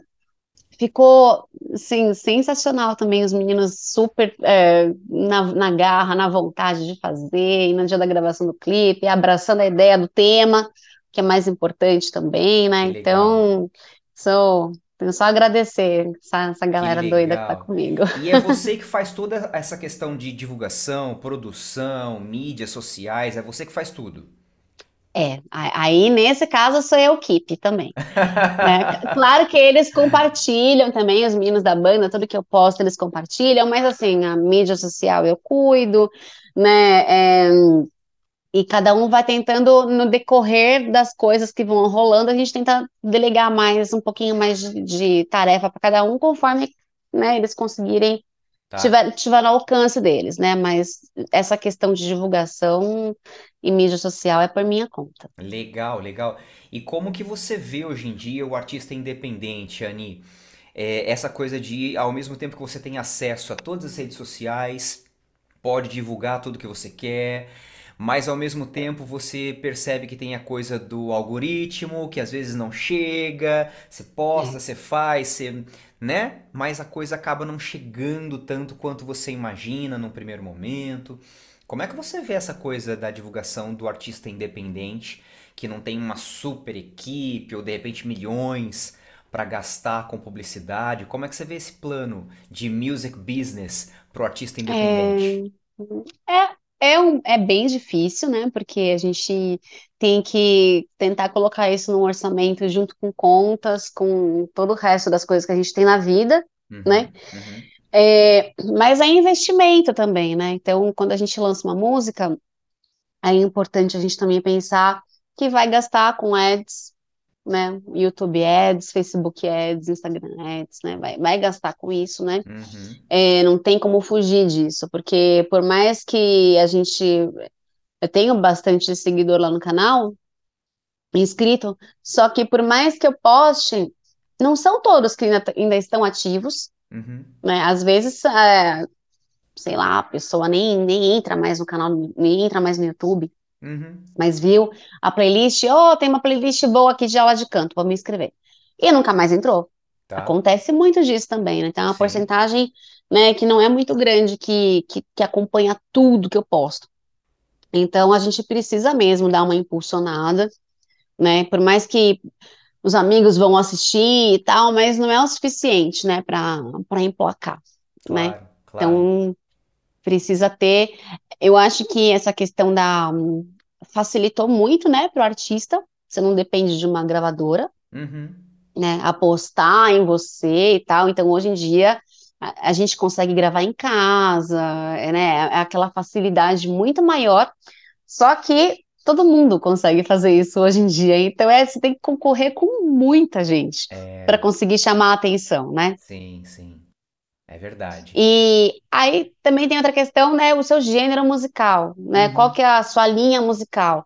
ficou, assim, sensacional também, os meninos super é, na, na garra, na vontade de fazer, e no dia da gravação do clipe, abraçando a ideia do tema, que é mais importante também, né? Que legal. Então, sou, tenho só a agradecer essa, essa Que galera doida que tá legal. comigo. E é você que faz toda essa questão de divulgação, produção, mídias sociais, é você que faz tudo. É, a- aí nesse caso sou eu keep também, né? Claro que eles compartilham também, os meninos da banda, tudo que eu posto eles compartilham, mas assim, a mídia social eu cuido, né? É, e cada um vai tentando, no decorrer das coisas que vão rolando, a gente tenta delegar mais, um pouquinho mais de, de tarefa para cada um, conforme, né, eles conseguirem, Tá? tiver, tiver no alcance deles, né? Mas essa questão de divulgação e mídia social é por minha conta. Legal, legal. E como que você vê hoje em dia o artista independente, Ani? É, essa coisa de, ao mesmo tempo que você tem acesso a todas as redes sociais, pode divulgar tudo que você quer, mas ao mesmo tempo você percebe que tem a coisa do algoritmo, que às vezes não chega, você posta, É. você faz, você, né? Mas a coisa acaba não chegando tanto quanto você imagina num primeiro momento. Como é que você vê essa coisa da divulgação do artista independente, que não tem uma super equipe ou de repente milhões para gastar com publicidade? Como é que você vê esse plano de music business pro artista independente? É, é, é, um- é bem difícil, né? Porque a gente tem que tentar colocar isso num orçamento junto com contas, com todo o resto das coisas que a gente tem na vida, né? Uhum, uhum, É, mas é investimento também, né? Então, quando a gente lança uma música, é importante a gente também pensar que vai gastar com ads, né? YouTube Ads, Facebook Ads, Instagram Ads, né? Vai, vai gastar com isso, né? uhum, É, não tem como fugir disso, porque por mais que a gente. Eu tenho bastante seguidor lá no canal, inscrito, só que por mais que eu poste, não são todos que ainda, ainda estão ativos, uhum, né? Às vezes, é, sei lá, a pessoa nem, nem entra mais no canal, nem entra mais no YouTube, uhum. mas viu a playlist, oh, tem uma playlist boa aqui de aula de canto, vou me inscrever. E nunca mais entrou. Tá? Acontece muito disso também, né? Então, é uma Sim. porcentagem, né, que não é muito grande que, que, que acompanha tudo que eu posto. Então, a gente precisa mesmo dar uma impulsionada, né? Por mais que os amigos vão assistir e tal, mas não é o suficiente, né, para para emplacar, né? Claro, claro. Então, precisa ter. Eu acho que essa questão da facilitou muito, né, para o artista. Você não depende de uma gravadora, Uhum. né, apostar em você e tal. Então, hoje em dia, a, a gente consegue gravar em casa, é, né, é aquela facilidade muito maior. Só que todo mundo consegue fazer isso hoje em dia. Então, é, você tem que concorrer com muita gente para É, conseguir chamar a atenção, né? sim, sim. É verdade. E aí também tem outra questão, né? O seu gênero musical, né? Qual Uhum. que é a sua linha musical?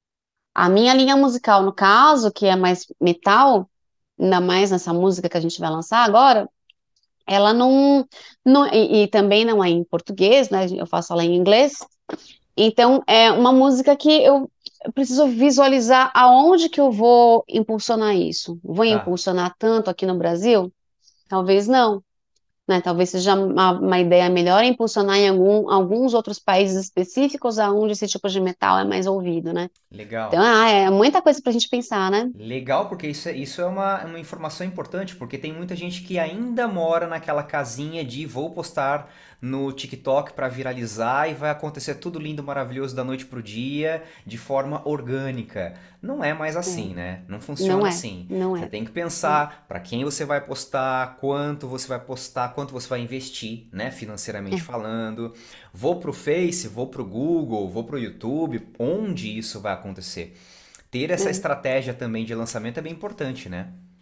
A minha linha musical, no caso, que é mais metal, ainda mais nessa música que a gente vai lançar agora, ela não, não e, e também não é em português, né? Eu faço ela em inglês. Então, é uma música que eu eu preciso visualizar aonde que eu vou impulsionar isso. Vou Tá. impulsionar tanto aqui no Brasil? Talvez não, né? Talvez seja uma, uma ideia melhor impulsionar em algum, alguns outros países específicos aonde esse tipo de metal é mais ouvido, né? Então, Legal. ah, é muita coisa pra gente pensar, né? Legal, porque isso é, isso é uma, uma informação importante, porque tem muita gente que ainda mora naquela casinha de vou postar no TikTok para viralizar e vai acontecer tudo lindo, maravilhoso da noite pro dia, de forma orgânica. Não é mais É, assim, né? Não não funciona é, assim. não Você é. tem que Não. pensar para quem você vai postar, quanto você vai postar, quanto você vai investir, né, financeiramente É, falando. Vou pro Face, vou pro Google, vou pro YouTube, onde isso vai acontecer? Ter essa é. estratégia também de lançamento é bem importante, né?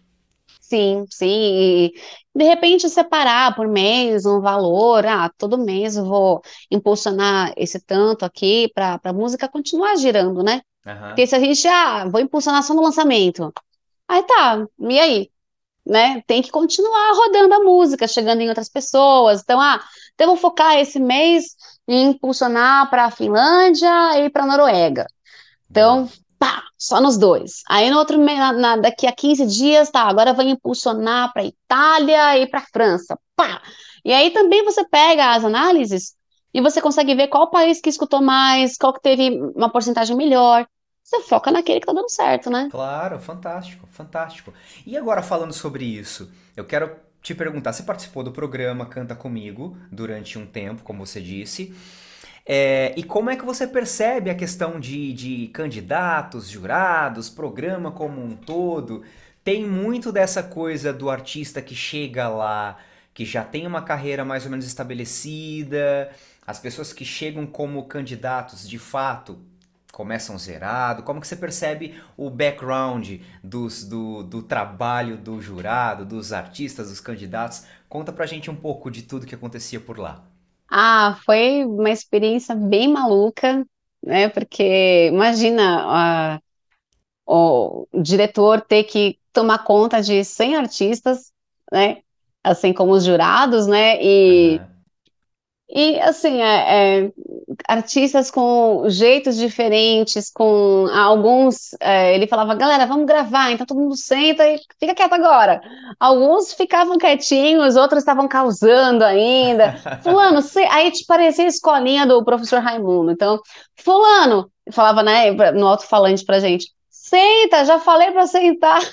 Sim, sim. E de repente separar por mês um valor, ah, todo mês eu vou impulsionar esse tanto aqui para a música continuar girando, né? Porque Aham. se a gente, ah, vou impulsionar só no lançamento, aí tá, e aí? Né? Tem que continuar rodando a música, chegando em outras pessoas. Então, ah, então eu vou focar esse mês em impulsionar para a Finlândia e para a Noruega. Boa. Então, pá, só nos dois. Aí no outro mês, na- na- daqui a quinze dias, tá, agora vai impulsionar para Itália e para França. Pá! E aí também você pega as análises e você consegue ver qual país que escutou mais, qual que teve uma porcentagem melhor. Você foca naquele que tá dando certo, né? Claro, fantástico, fantástico. E agora falando sobre isso, eu quero te perguntar, você participou do programa Canta Comigo durante um tempo, como você disse, é, e como é que você percebe a questão de, de candidatos, jurados, programa como um todo? Tem muito dessa coisa do artista que chega lá, que já tem uma carreira mais ou menos estabelecida, as pessoas que chegam como candidatos, de fato, começam zerado? Como que você percebe o background dos, do, do trabalho do jurado, dos artistas, dos candidatos? Conta pra gente um pouco de tudo que acontecia por lá. Ah, foi uma experiência bem maluca, né? Porque imagina, ah, o diretor ter que tomar conta de cem artistas, né? Assim como os jurados, né? E, Aham. e assim, é, é, artistas com jeitos diferentes, com alguns, é, ele falava, galera, vamos gravar, então todo mundo senta e fica quieto agora. Alguns ficavam quietinhos, outros estavam causando ainda. Fulano, cê... aí te parecia a escolinha do professor Raimundo. Então, fulano, falava, né, no alto-falante pra gente, senta, já falei pra sentar.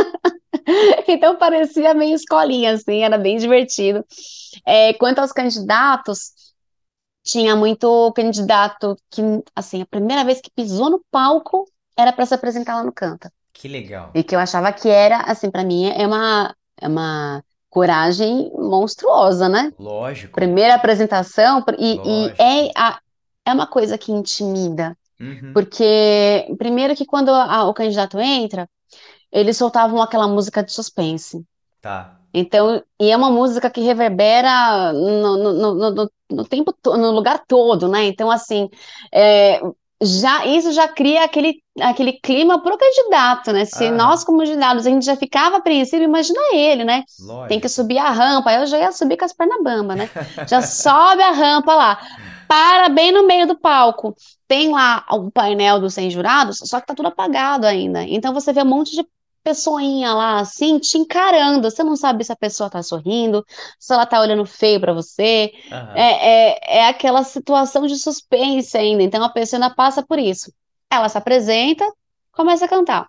Então parecia meio escolinha, assim, era bem divertido. É, quanto aos candidatos, tinha muito candidato que, assim, a primeira vez que pisou no palco era para se apresentar lá no Canta. Que legal. E que eu achava que era, assim, para mim é uma, é uma coragem monstruosa, né? Lógico, Primeira apresentação, e, e lógico. é, a, é uma coisa que intimida. Uhum. Porque, primeiro que quando a- o candidato entra, eles soltavam aquela música de suspense. Tá. Então, e é uma música que reverbera no, no, no, no- no tempo, to- no lugar todo, né? Então, assim, é, já, isso já cria aquele, aquele clima pro candidato, né? Se nós, Aham. como candidatos, a gente já ficava apreensivo, imagina ele, né? Tem que Lógico. subir a rampa, eu já ia subir com as pernas bambas, né? Já sobe a rampa lá, para bem no meio do palco. Tem lá o painel dos cem jurados, só que tá tudo apagado ainda. Então você vê um monte de pessoinha lá, assim, te encarando. Você não sabe se a pessoa tá sorrindo, se ela tá olhando feio pra você. Aham. É, é, é aquela situação de suspense ainda. Então a pessoa ainda passa por isso. Ela se apresenta, começa a cantar.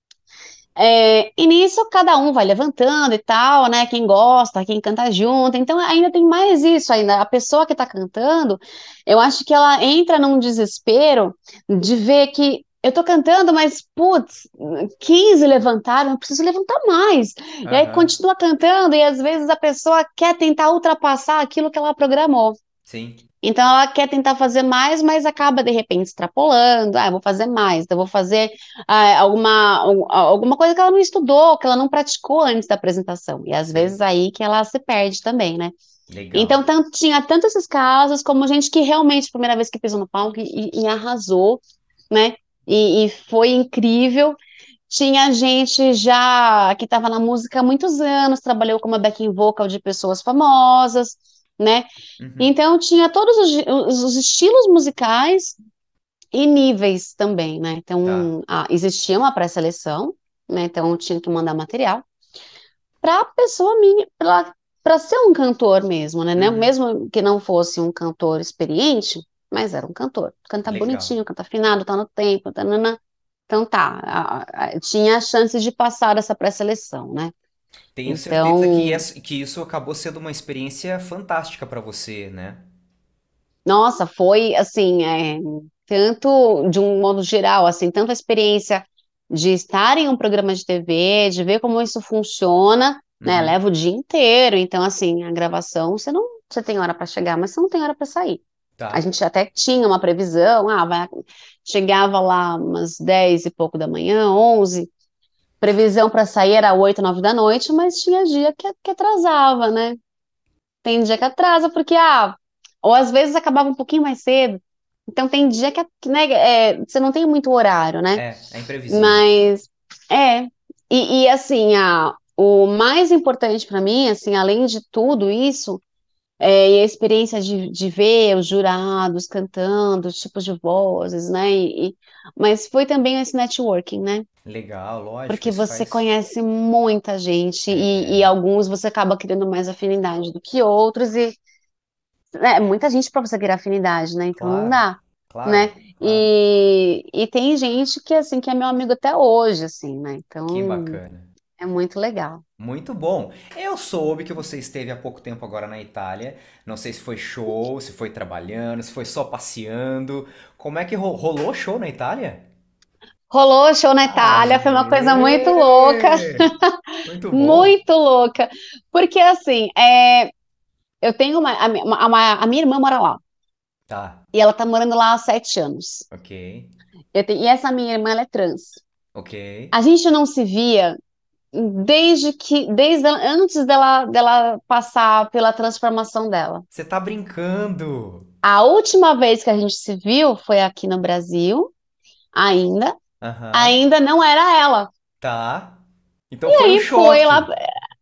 É, e nisso cada um vai levantando e tal, né? Quem gosta, quem canta junto. Então ainda tem mais isso ainda. A pessoa que tá cantando, eu acho que ela entra num desespero de ver que eu tô cantando, mas putz, quinze levantaram, eu preciso levantar mais. E aí Aham. continua cantando e às vezes a pessoa quer tentar ultrapassar aquilo que ela programou. Sim. Então ela quer tentar fazer mais, mas acaba de repente extrapolando. Ah, eu vou fazer mais, então eu vou fazer ah, alguma, al- alguma coisa que ela não estudou, que ela não praticou antes da apresentação. E às Sei. vezes aí que ela se perde também, né? Legal. Então tanto, tinha tanto esses casos, como gente que realmente, primeira vez que pisou no palco e, e arrasou, né? E, e foi incrível. Tinha gente já que estava na música há muitos anos, trabalhou como backing vocal de pessoas famosas, né? Uhum. Então tinha todos os, gi- os- os estilos musicais e níveis também, né? Tá. Então a- existia uma pré-seleção, né? Então tinha que mandar material para a pessoa minha, para ser um cantor mesmo, né? Não- Uhum. Mesmo que não fosse um cantor experiente, mas era um cantor. Canta Legal. bonitinho, canta afinado, tá no tempo, tá, então tá, a- a- tinha a chance de passar essa pré-seleção, né? Tenho certeza que, Então, essa- que isso acabou sendo uma experiência fantástica pra você, né? nossa, foi assim, é, tanto de um modo geral, assim, tanto a experiência de estar em um programa de T V, de ver como isso funciona, né? Uhum. Leva o dia inteiro, então assim, a gravação, você não, você tem hora para chegar, mas você não tem hora para sair. A Tá. gente até tinha uma previsão, ah, vai, chegava lá umas dez e pouco da manhã, onze. Previsão para sair era oito, nove da noite, mas tinha dia que, que atrasava, né? Tem dia que atrasa, porque, ah, ou às vezes acabava um pouquinho mais cedo. Então tem dia que, que, né, é, você não tem muito horário, né? É, é imprevisível. Mas, é. E, e, assim, a, o mais importante para mim, assim, além de tudo isso, é e a experiência de, de ver os jurados cantando, os tipos de vozes, né? E, e- mas foi também esse networking, né? Legal, lógico, Porque isso você faz. conhece muita gente e, e É, alguns você acaba criando mais afinidade do que outros e né, muita gente para você criar afinidade, né? Então não claro, dá, claro, né? claro. E, e tem gente que assim que é meu amigo até hoje, assim, né? Que Então bacana. é muito legal. Muito bom. Eu soube que você esteve há pouco tempo agora na Itália. Não sei se foi show, se foi trabalhando, se foi só passeando. Como é que ro- rolou show na Itália? Rolou show na Itália, foi uma coisa muito louca, Aê! Muito bom. muito louca, porque assim, é, eu tenho uma, a, mi- uma- uma- a minha irmã mora lá Tá, e ela tá morando lá há sete anos. ok, Eu tenho- e essa minha irmã ela é trans. ok. A gente não se via desde que, desde ela- antes dela, dela passar pela transformação dela. Você tá brincando. A última vez que a gente se viu foi aqui no Brasil, ainda, Aham, ainda não era ela. tá. Então E foi um aí foi lá, choque.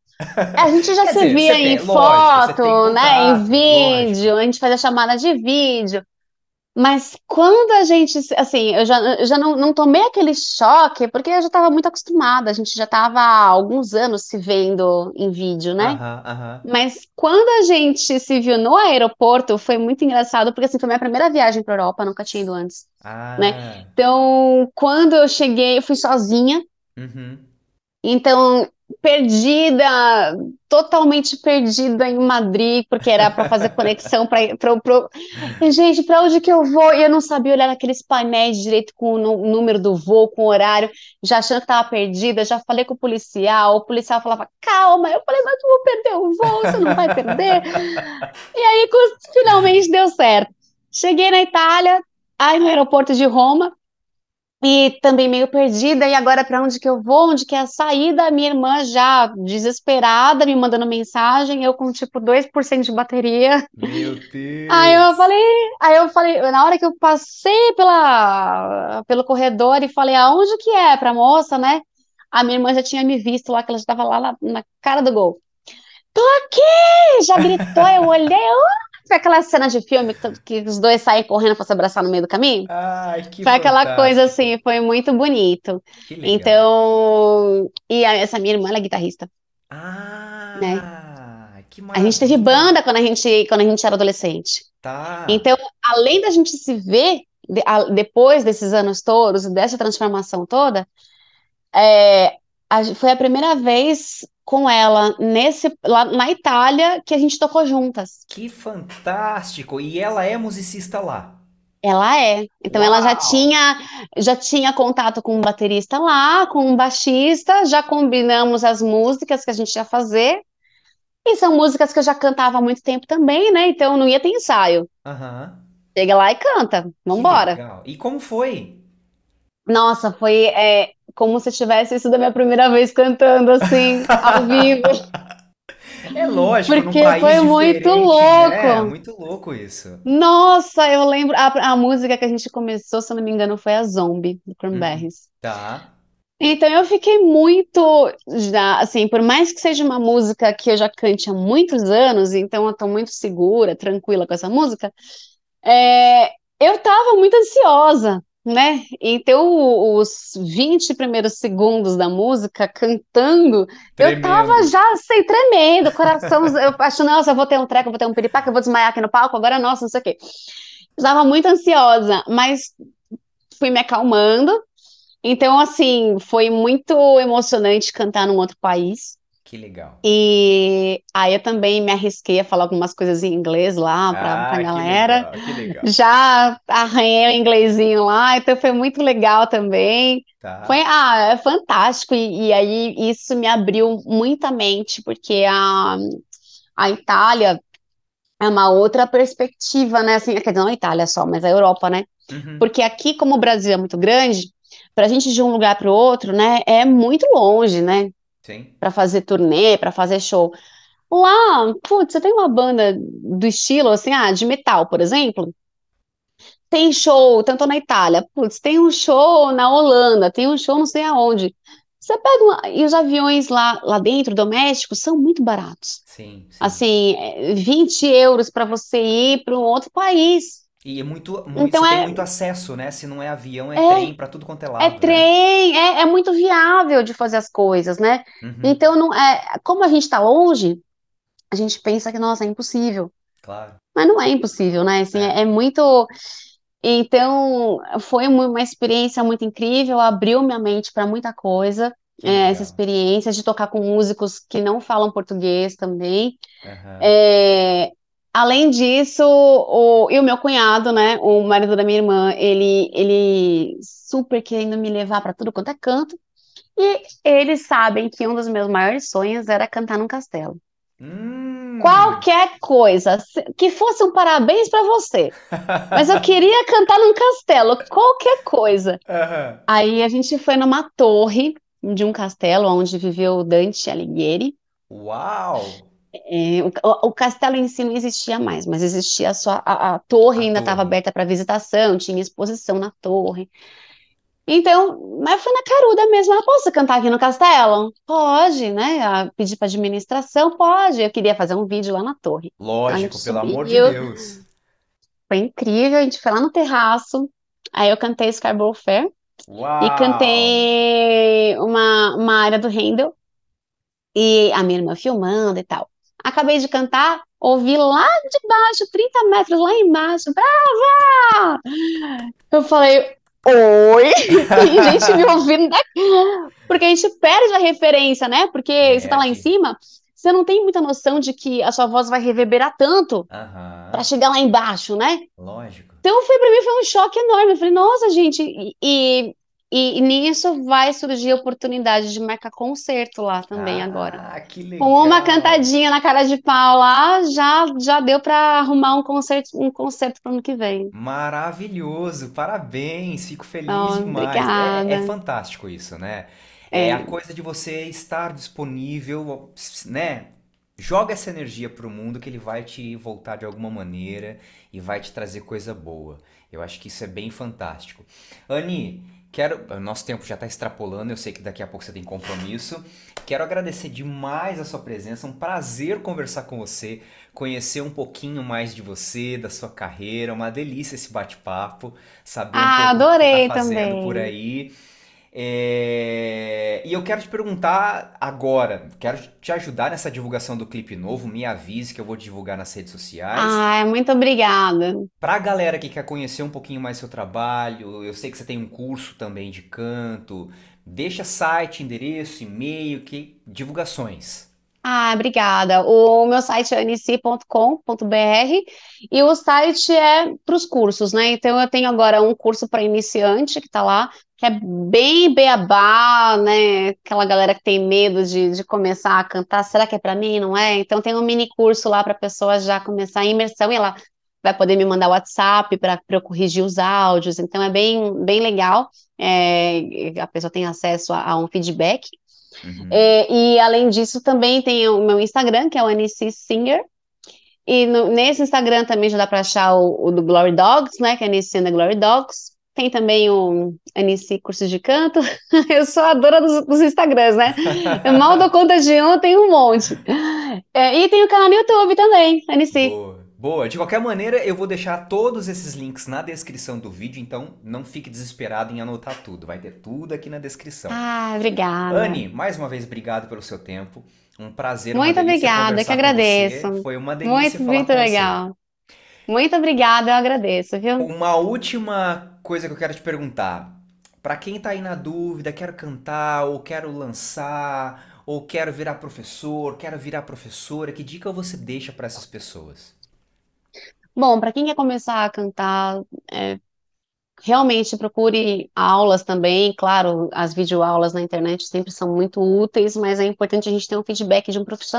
a gente já Quer se dizer, você via em tem, lógico, você tem foto, né, em contato, lógico. vídeo, a gente fazia chamada de vídeo. Mas quando a gente, assim, eu já, eu já não, não tomei aquele choque, porque eu já estava muito acostumada, a gente já estava há alguns anos se vendo em vídeo, né? Aham, aham. Mas quando a gente se viu no aeroporto, foi muito engraçado, porque assim, foi minha primeira viagem para Europa, nunca tinha ido antes, né? Ah, Então, quando eu cheguei, eu fui sozinha, uhum. então, perdida, totalmente perdida em Madrid, porque era para fazer conexão para. Gente, para onde que eu vou? E eu não sabia olhar naqueles painéis direito com o nu- número do voo, com o horário, já achando que estava perdida. Já falei com o policial, o policial falava, calma. Eu falei, mas eu vou perder o voo, você não vai perder. E aí, cus- finalmente deu certo. Cheguei na Itália, aí no aeroporto de Roma. E também meio perdida, e agora para onde que eu vou? Onde que é a saída? Minha irmã já desesperada, me mandando mensagem, eu com tipo dois por cento de bateria. Meu Aí eu Deus. falei, aí eu falei, na hora que eu passei pela, pelo corredor e falei, aonde que é pra moça, né? A minha irmã já tinha me visto lá, que ela já estava lá na, na cara do gol. Tô aqui! Já gritou, eu olhei, uh, foi aquela cena de filme que, que os dois saem correndo para se abraçar no meio do caminho? Ai, que Foi aquela coisa fantástico. assim, foi muito bonito. Que legal. Então, e a- essa minha irmã, ela é guitarrista, né? Ah, que A gente teve maravilha. banda quando a gente, quando a gente era adolescente. Tá. Então, além da gente se ver de- a- depois desses anos todos, dessa transformação toda, é, a gen- foi a primeira vez com ela nesse lá na Itália que a gente tocou juntas. Que fantástico. E ela é musicista lá. Ela é. Então ela já Uau. tinha já tinha contato com um baterista lá, com um baixista, já combinamos as músicas que a gente ia fazer. E são músicas que eu já cantava há muito tempo também, né? Então não ia ter ensaio. Aham. Chega lá e canta. Que Vambora. legal. E como foi? Nossa, foi é, como se tivesse sido a minha primeira vez cantando assim, ao vivo, É lógico, num porque país foi muito diferente, né? louco. Muito louco isso. Nossa, eu lembro, a, a música que a gente começou, se eu não me engano, foi a Zombie, do Uhum. Cranberries. Tá. Então eu fiquei muito já, assim, por mais que seja uma música que eu já cante há muitos anos, então eu tô muito segura, tranquila com essa música, é, eu tava muito ansiosa, né? Então o- os vinte primeiros segundos da música cantando, eu tava Tremendo. já assim, tremendo, coração, eu achando, nossa, eu vou ter um treco, eu vou ter um piripaque, eu vou desmaiar aqui no palco, agora nossa, não sei o quê. Estava muito ansiosa, mas fui me acalmando. Então, assim, foi muito emocionante cantar num outro país. Que legal. E aí eu também me arrisquei a falar algumas coisas em inglês lá pra, pra Ah, que galera. legal, que legal. Já arranhei o inglesinho lá, então foi muito legal também. Foi, Tá. ah, é fantástico. E, e aí isso me abriu muita mente, porque a, a Itália é uma outra perspectiva, né? Assim, quer dizer, não a Itália só, mas a Europa, né? Uhum. Porque aqui, como o Brasil é muito grande, pra gente ir de um lugar para o outro, né, é muito longe, né, Sim, para fazer turnê, para fazer show. Lá, putz, você tem uma banda do estilo, assim, ah, de metal, por exemplo, tem show tanto na Itália, putz, tem um show na Holanda, tem um show não sei aonde. Você pega uma, e os aviões lá, lá dentro, domésticos, são muito baratos. sim, sim. Assim, é, vinte euros para você ir para um outro país. E é muito, muito, Então você tem é, muito acesso, né? Se não é avião, é é, trem pra tudo quanto é é lado, né? trem, é, é muito viável de fazer as coisas, né? Uhum, Então, não é, como a gente está longe, a gente pensa que, nossa, é impossível. claro. Mas não é impossível, né? Assim, É, é, é muito. Então, foi uma uma experiência muito incrível, abriu minha mente para muita coisa, que é, essa legal. experiência de tocar com músicos que não falam português também. Aham. É, além disso, o, e o meu cunhado, né, o marido da minha irmã, ele, ele super querendo me levar para tudo quanto é canto, e eles sabem que um dos meus maiores sonhos era cantar num castelo. Hum. Qualquer coisa, se- que fosse um parabéns para você. Mas eu queria cantar num castelo, qualquer coisa. Aham. Aí a gente foi numa torre de um castelo onde viveu Dante Alighieri. Uau! É, o, o- o castelo em si não existia mais, mas existia só a, a torre A ainda estava torre. aberta para visitação, tinha exposição na torre. Então, mas foi na caruda mesmo. Ela, posso cantar aqui no castelo? Pode, né? A- Pedir para administração, pode. Eu queria fazer um vídeo lá na torre. A gente Lógico, pelo amor de subiu, Deus. foi incrível. A gente foi lá no terraço. Aí eu cantei Scarborough Fair. E Uau! cantei uma, uma área do Handel, e a minha irmã filmando e tal. Acabei de cantar, ouvi lá de baixo, trinta metros lá embaixo, brava! Eu falei, oi! Tem gente me ouvindo daqui. Porque a gente perde a referência, né? Porque você tá lá em Perde. cima, você não tem muita noção de que a sua voz vai reverberar tanto para Aham. chegar lá embaixo, né? Lógico. Então, foi para mim foi um choque enorme. Eu falei, nossa, gente, e, e, e nisso vai surgir a oportunidade de marcar concerto lá também agora. Ah, que Com uma legal. cantadinha na cara de pau lá, já, já deu para arrumar um concerto, um concerto para ano que vem. Maravilhoso, parabéns, fico feliz Oh, demais. É, é obrigada. fantástico isso, né? É a É. coisa de você estar disponível, né? Joga essa energia pro mundo que ele vai te voltar de alguma maneira e vai te trazer coisa boa. Eu acho que isso é bem fantástico. Ani, quero. Nosso tempo já está extrapolando, eu sei que daqui a pouco você tem compromisso. Quero agradecer demais a sua presença, um prazer conversar com você, conhecer um pouquinho mais de você, da sua carreira, uma delícia esse bate-papo, saber um Ah, pouco do que você está adorei fazendo por também. aí. É, E eu quero te perguntar agora, quero te ajudar nessa divulgação do clipe novo, me avise que eu vou divulgar nas redes sociais. Ah, muito obrigada. Pra galera que quer conhecer um pouquinho mais seu trabalho, eu sei que você tem um curso também de canto, deixa site, endereço, e-mail, que divulgações. Ah, obrigada. O meu site é anici ponto com ponto br e o site é para os cursos, né? Então eu tenho agora um curso para iniciante que está lá, que é bem beabá, né? Aquela galera que tem medo de, de começar a cantar, será que é para mim? Não é? Então tem um mini curso lá para a pessoa já começar a imersão e ela vai poder me mandar WhatsApp para eu corrigir os áudios. Então é bem, bem legal. É, a pessoa tem acesso a, a um feedback. Uhum. É, e além disso, também tem o meu Instagram, que é o Anici Singer. E no- nesse Instagram também já dá para achar o, o do Glory Dogs, né? Que é Anici and the Glory Dogs. Tem também o Anici Cursos de Canto. Eu sou a dona dos, dos Instagrams, né? Eu mal dou conta de um, tem um monte. É, e tem o canal no YouTube também, Anici. Boa, boa. De qualquer maneira, eu vou deixar todos esses links na descrição do vídeo, então não fique desesperado em anotar tudo. Vai ter tudo aqui na descrição. Ah, obrigada. Anne, mais uma vez, obrigado pelo seu tempo. Um prazer, uma Muito delícia obrigada, eu que conversar com agradeço. você. Foi uma delícia Muito, falar muito com você. legal. Muito obrigada, eu agradeço, viu? Uma última coisa que eu quero te perguntar. Pra quem tá aí na dúvida, quero cantar, ou quero lançar, ou quero virar professor, quero virar professora, que dica você deixa pra essas pessoas? Bom, para quem quer começar a cantar, realmente procure aulas também. Claro, as videoaulas na internet sempre são muito úteis, mas é importante a gente ter um feedback de um profissional.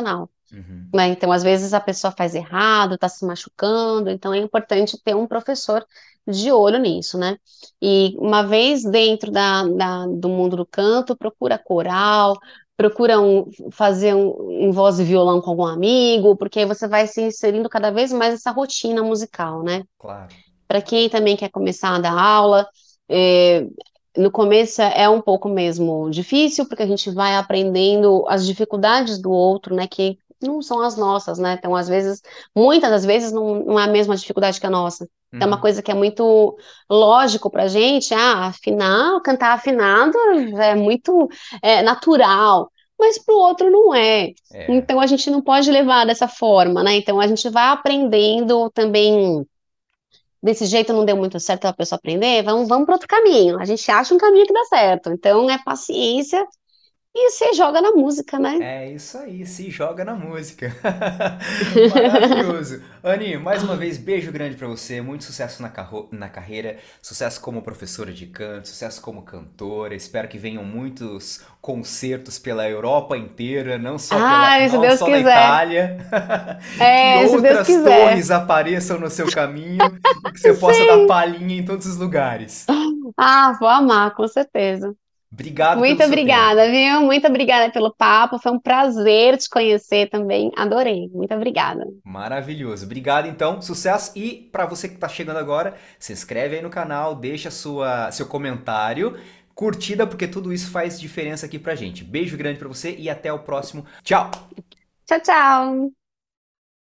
Uhum. Né? Então, às vezes a pessoa faz errado, está se machucando, então é importante ter um professor de olho nisso, né? E uma vez dentro da, da- do mundo do canto, procura coral, procura um- fazer um, em voz e violão com algum amigo, porque aí você vai se inserindo cada vez mais nessa rotina musical, né? Claro. Para quem também quer começar a dar aula, é, no começo é um pouco mesmo difícil, porque a gente vai aprendendo as dificuldades do outro, né, que não são as nossas, né? Então, às vezes, muitas das vezes não, não é a mesma dificuldade que a nossa. Então, é uma Uhum. coisa que é muito lógico pra gente, ah, afinar, cantar afinado é muito é, natural, mas para o outro não é. É. Então, a gente não pode levar dessa forma, né? Então, a gente vai aprendendo também desse jeito não deu muito certo a pessoa aprender, vamos, vamos para outro caminho. A gente acha um caminho que dá certo. Então é paciência e você joga na música, né? É isso aí, se joga na música. Maravilhoso. Anny, mais uma vez, beijo grande pra você, muito sucesso na, carro- na carreira, sucesso como professora de canto, sucesso como cantora. Espero que venham muitos concertos pela Europa inteira, não só pela, Ai, se não Deus só na quiser. Itália. Que É, se Deus outras quiser. torres apareçam no seu caminho e que você possa dar Sim. palhinha em todos os lugares. Ah, vou amar, com certeza. Obrigado pelo Muito seu tempo. obrigada, viu? Muito obrigada pelo papo. Foi um prazer te conhecer também. Adorei. Muito obrigada. Maravilhoso. Obrigado então, sucesso e para você que está chegando agora, se inscreve aí no canal, deixa sua seu comentário, curtida porque tudo isso faz diferença aqui pra gente. Beijo grande pra você e até o próximo. Tchau. Tchau, tchau.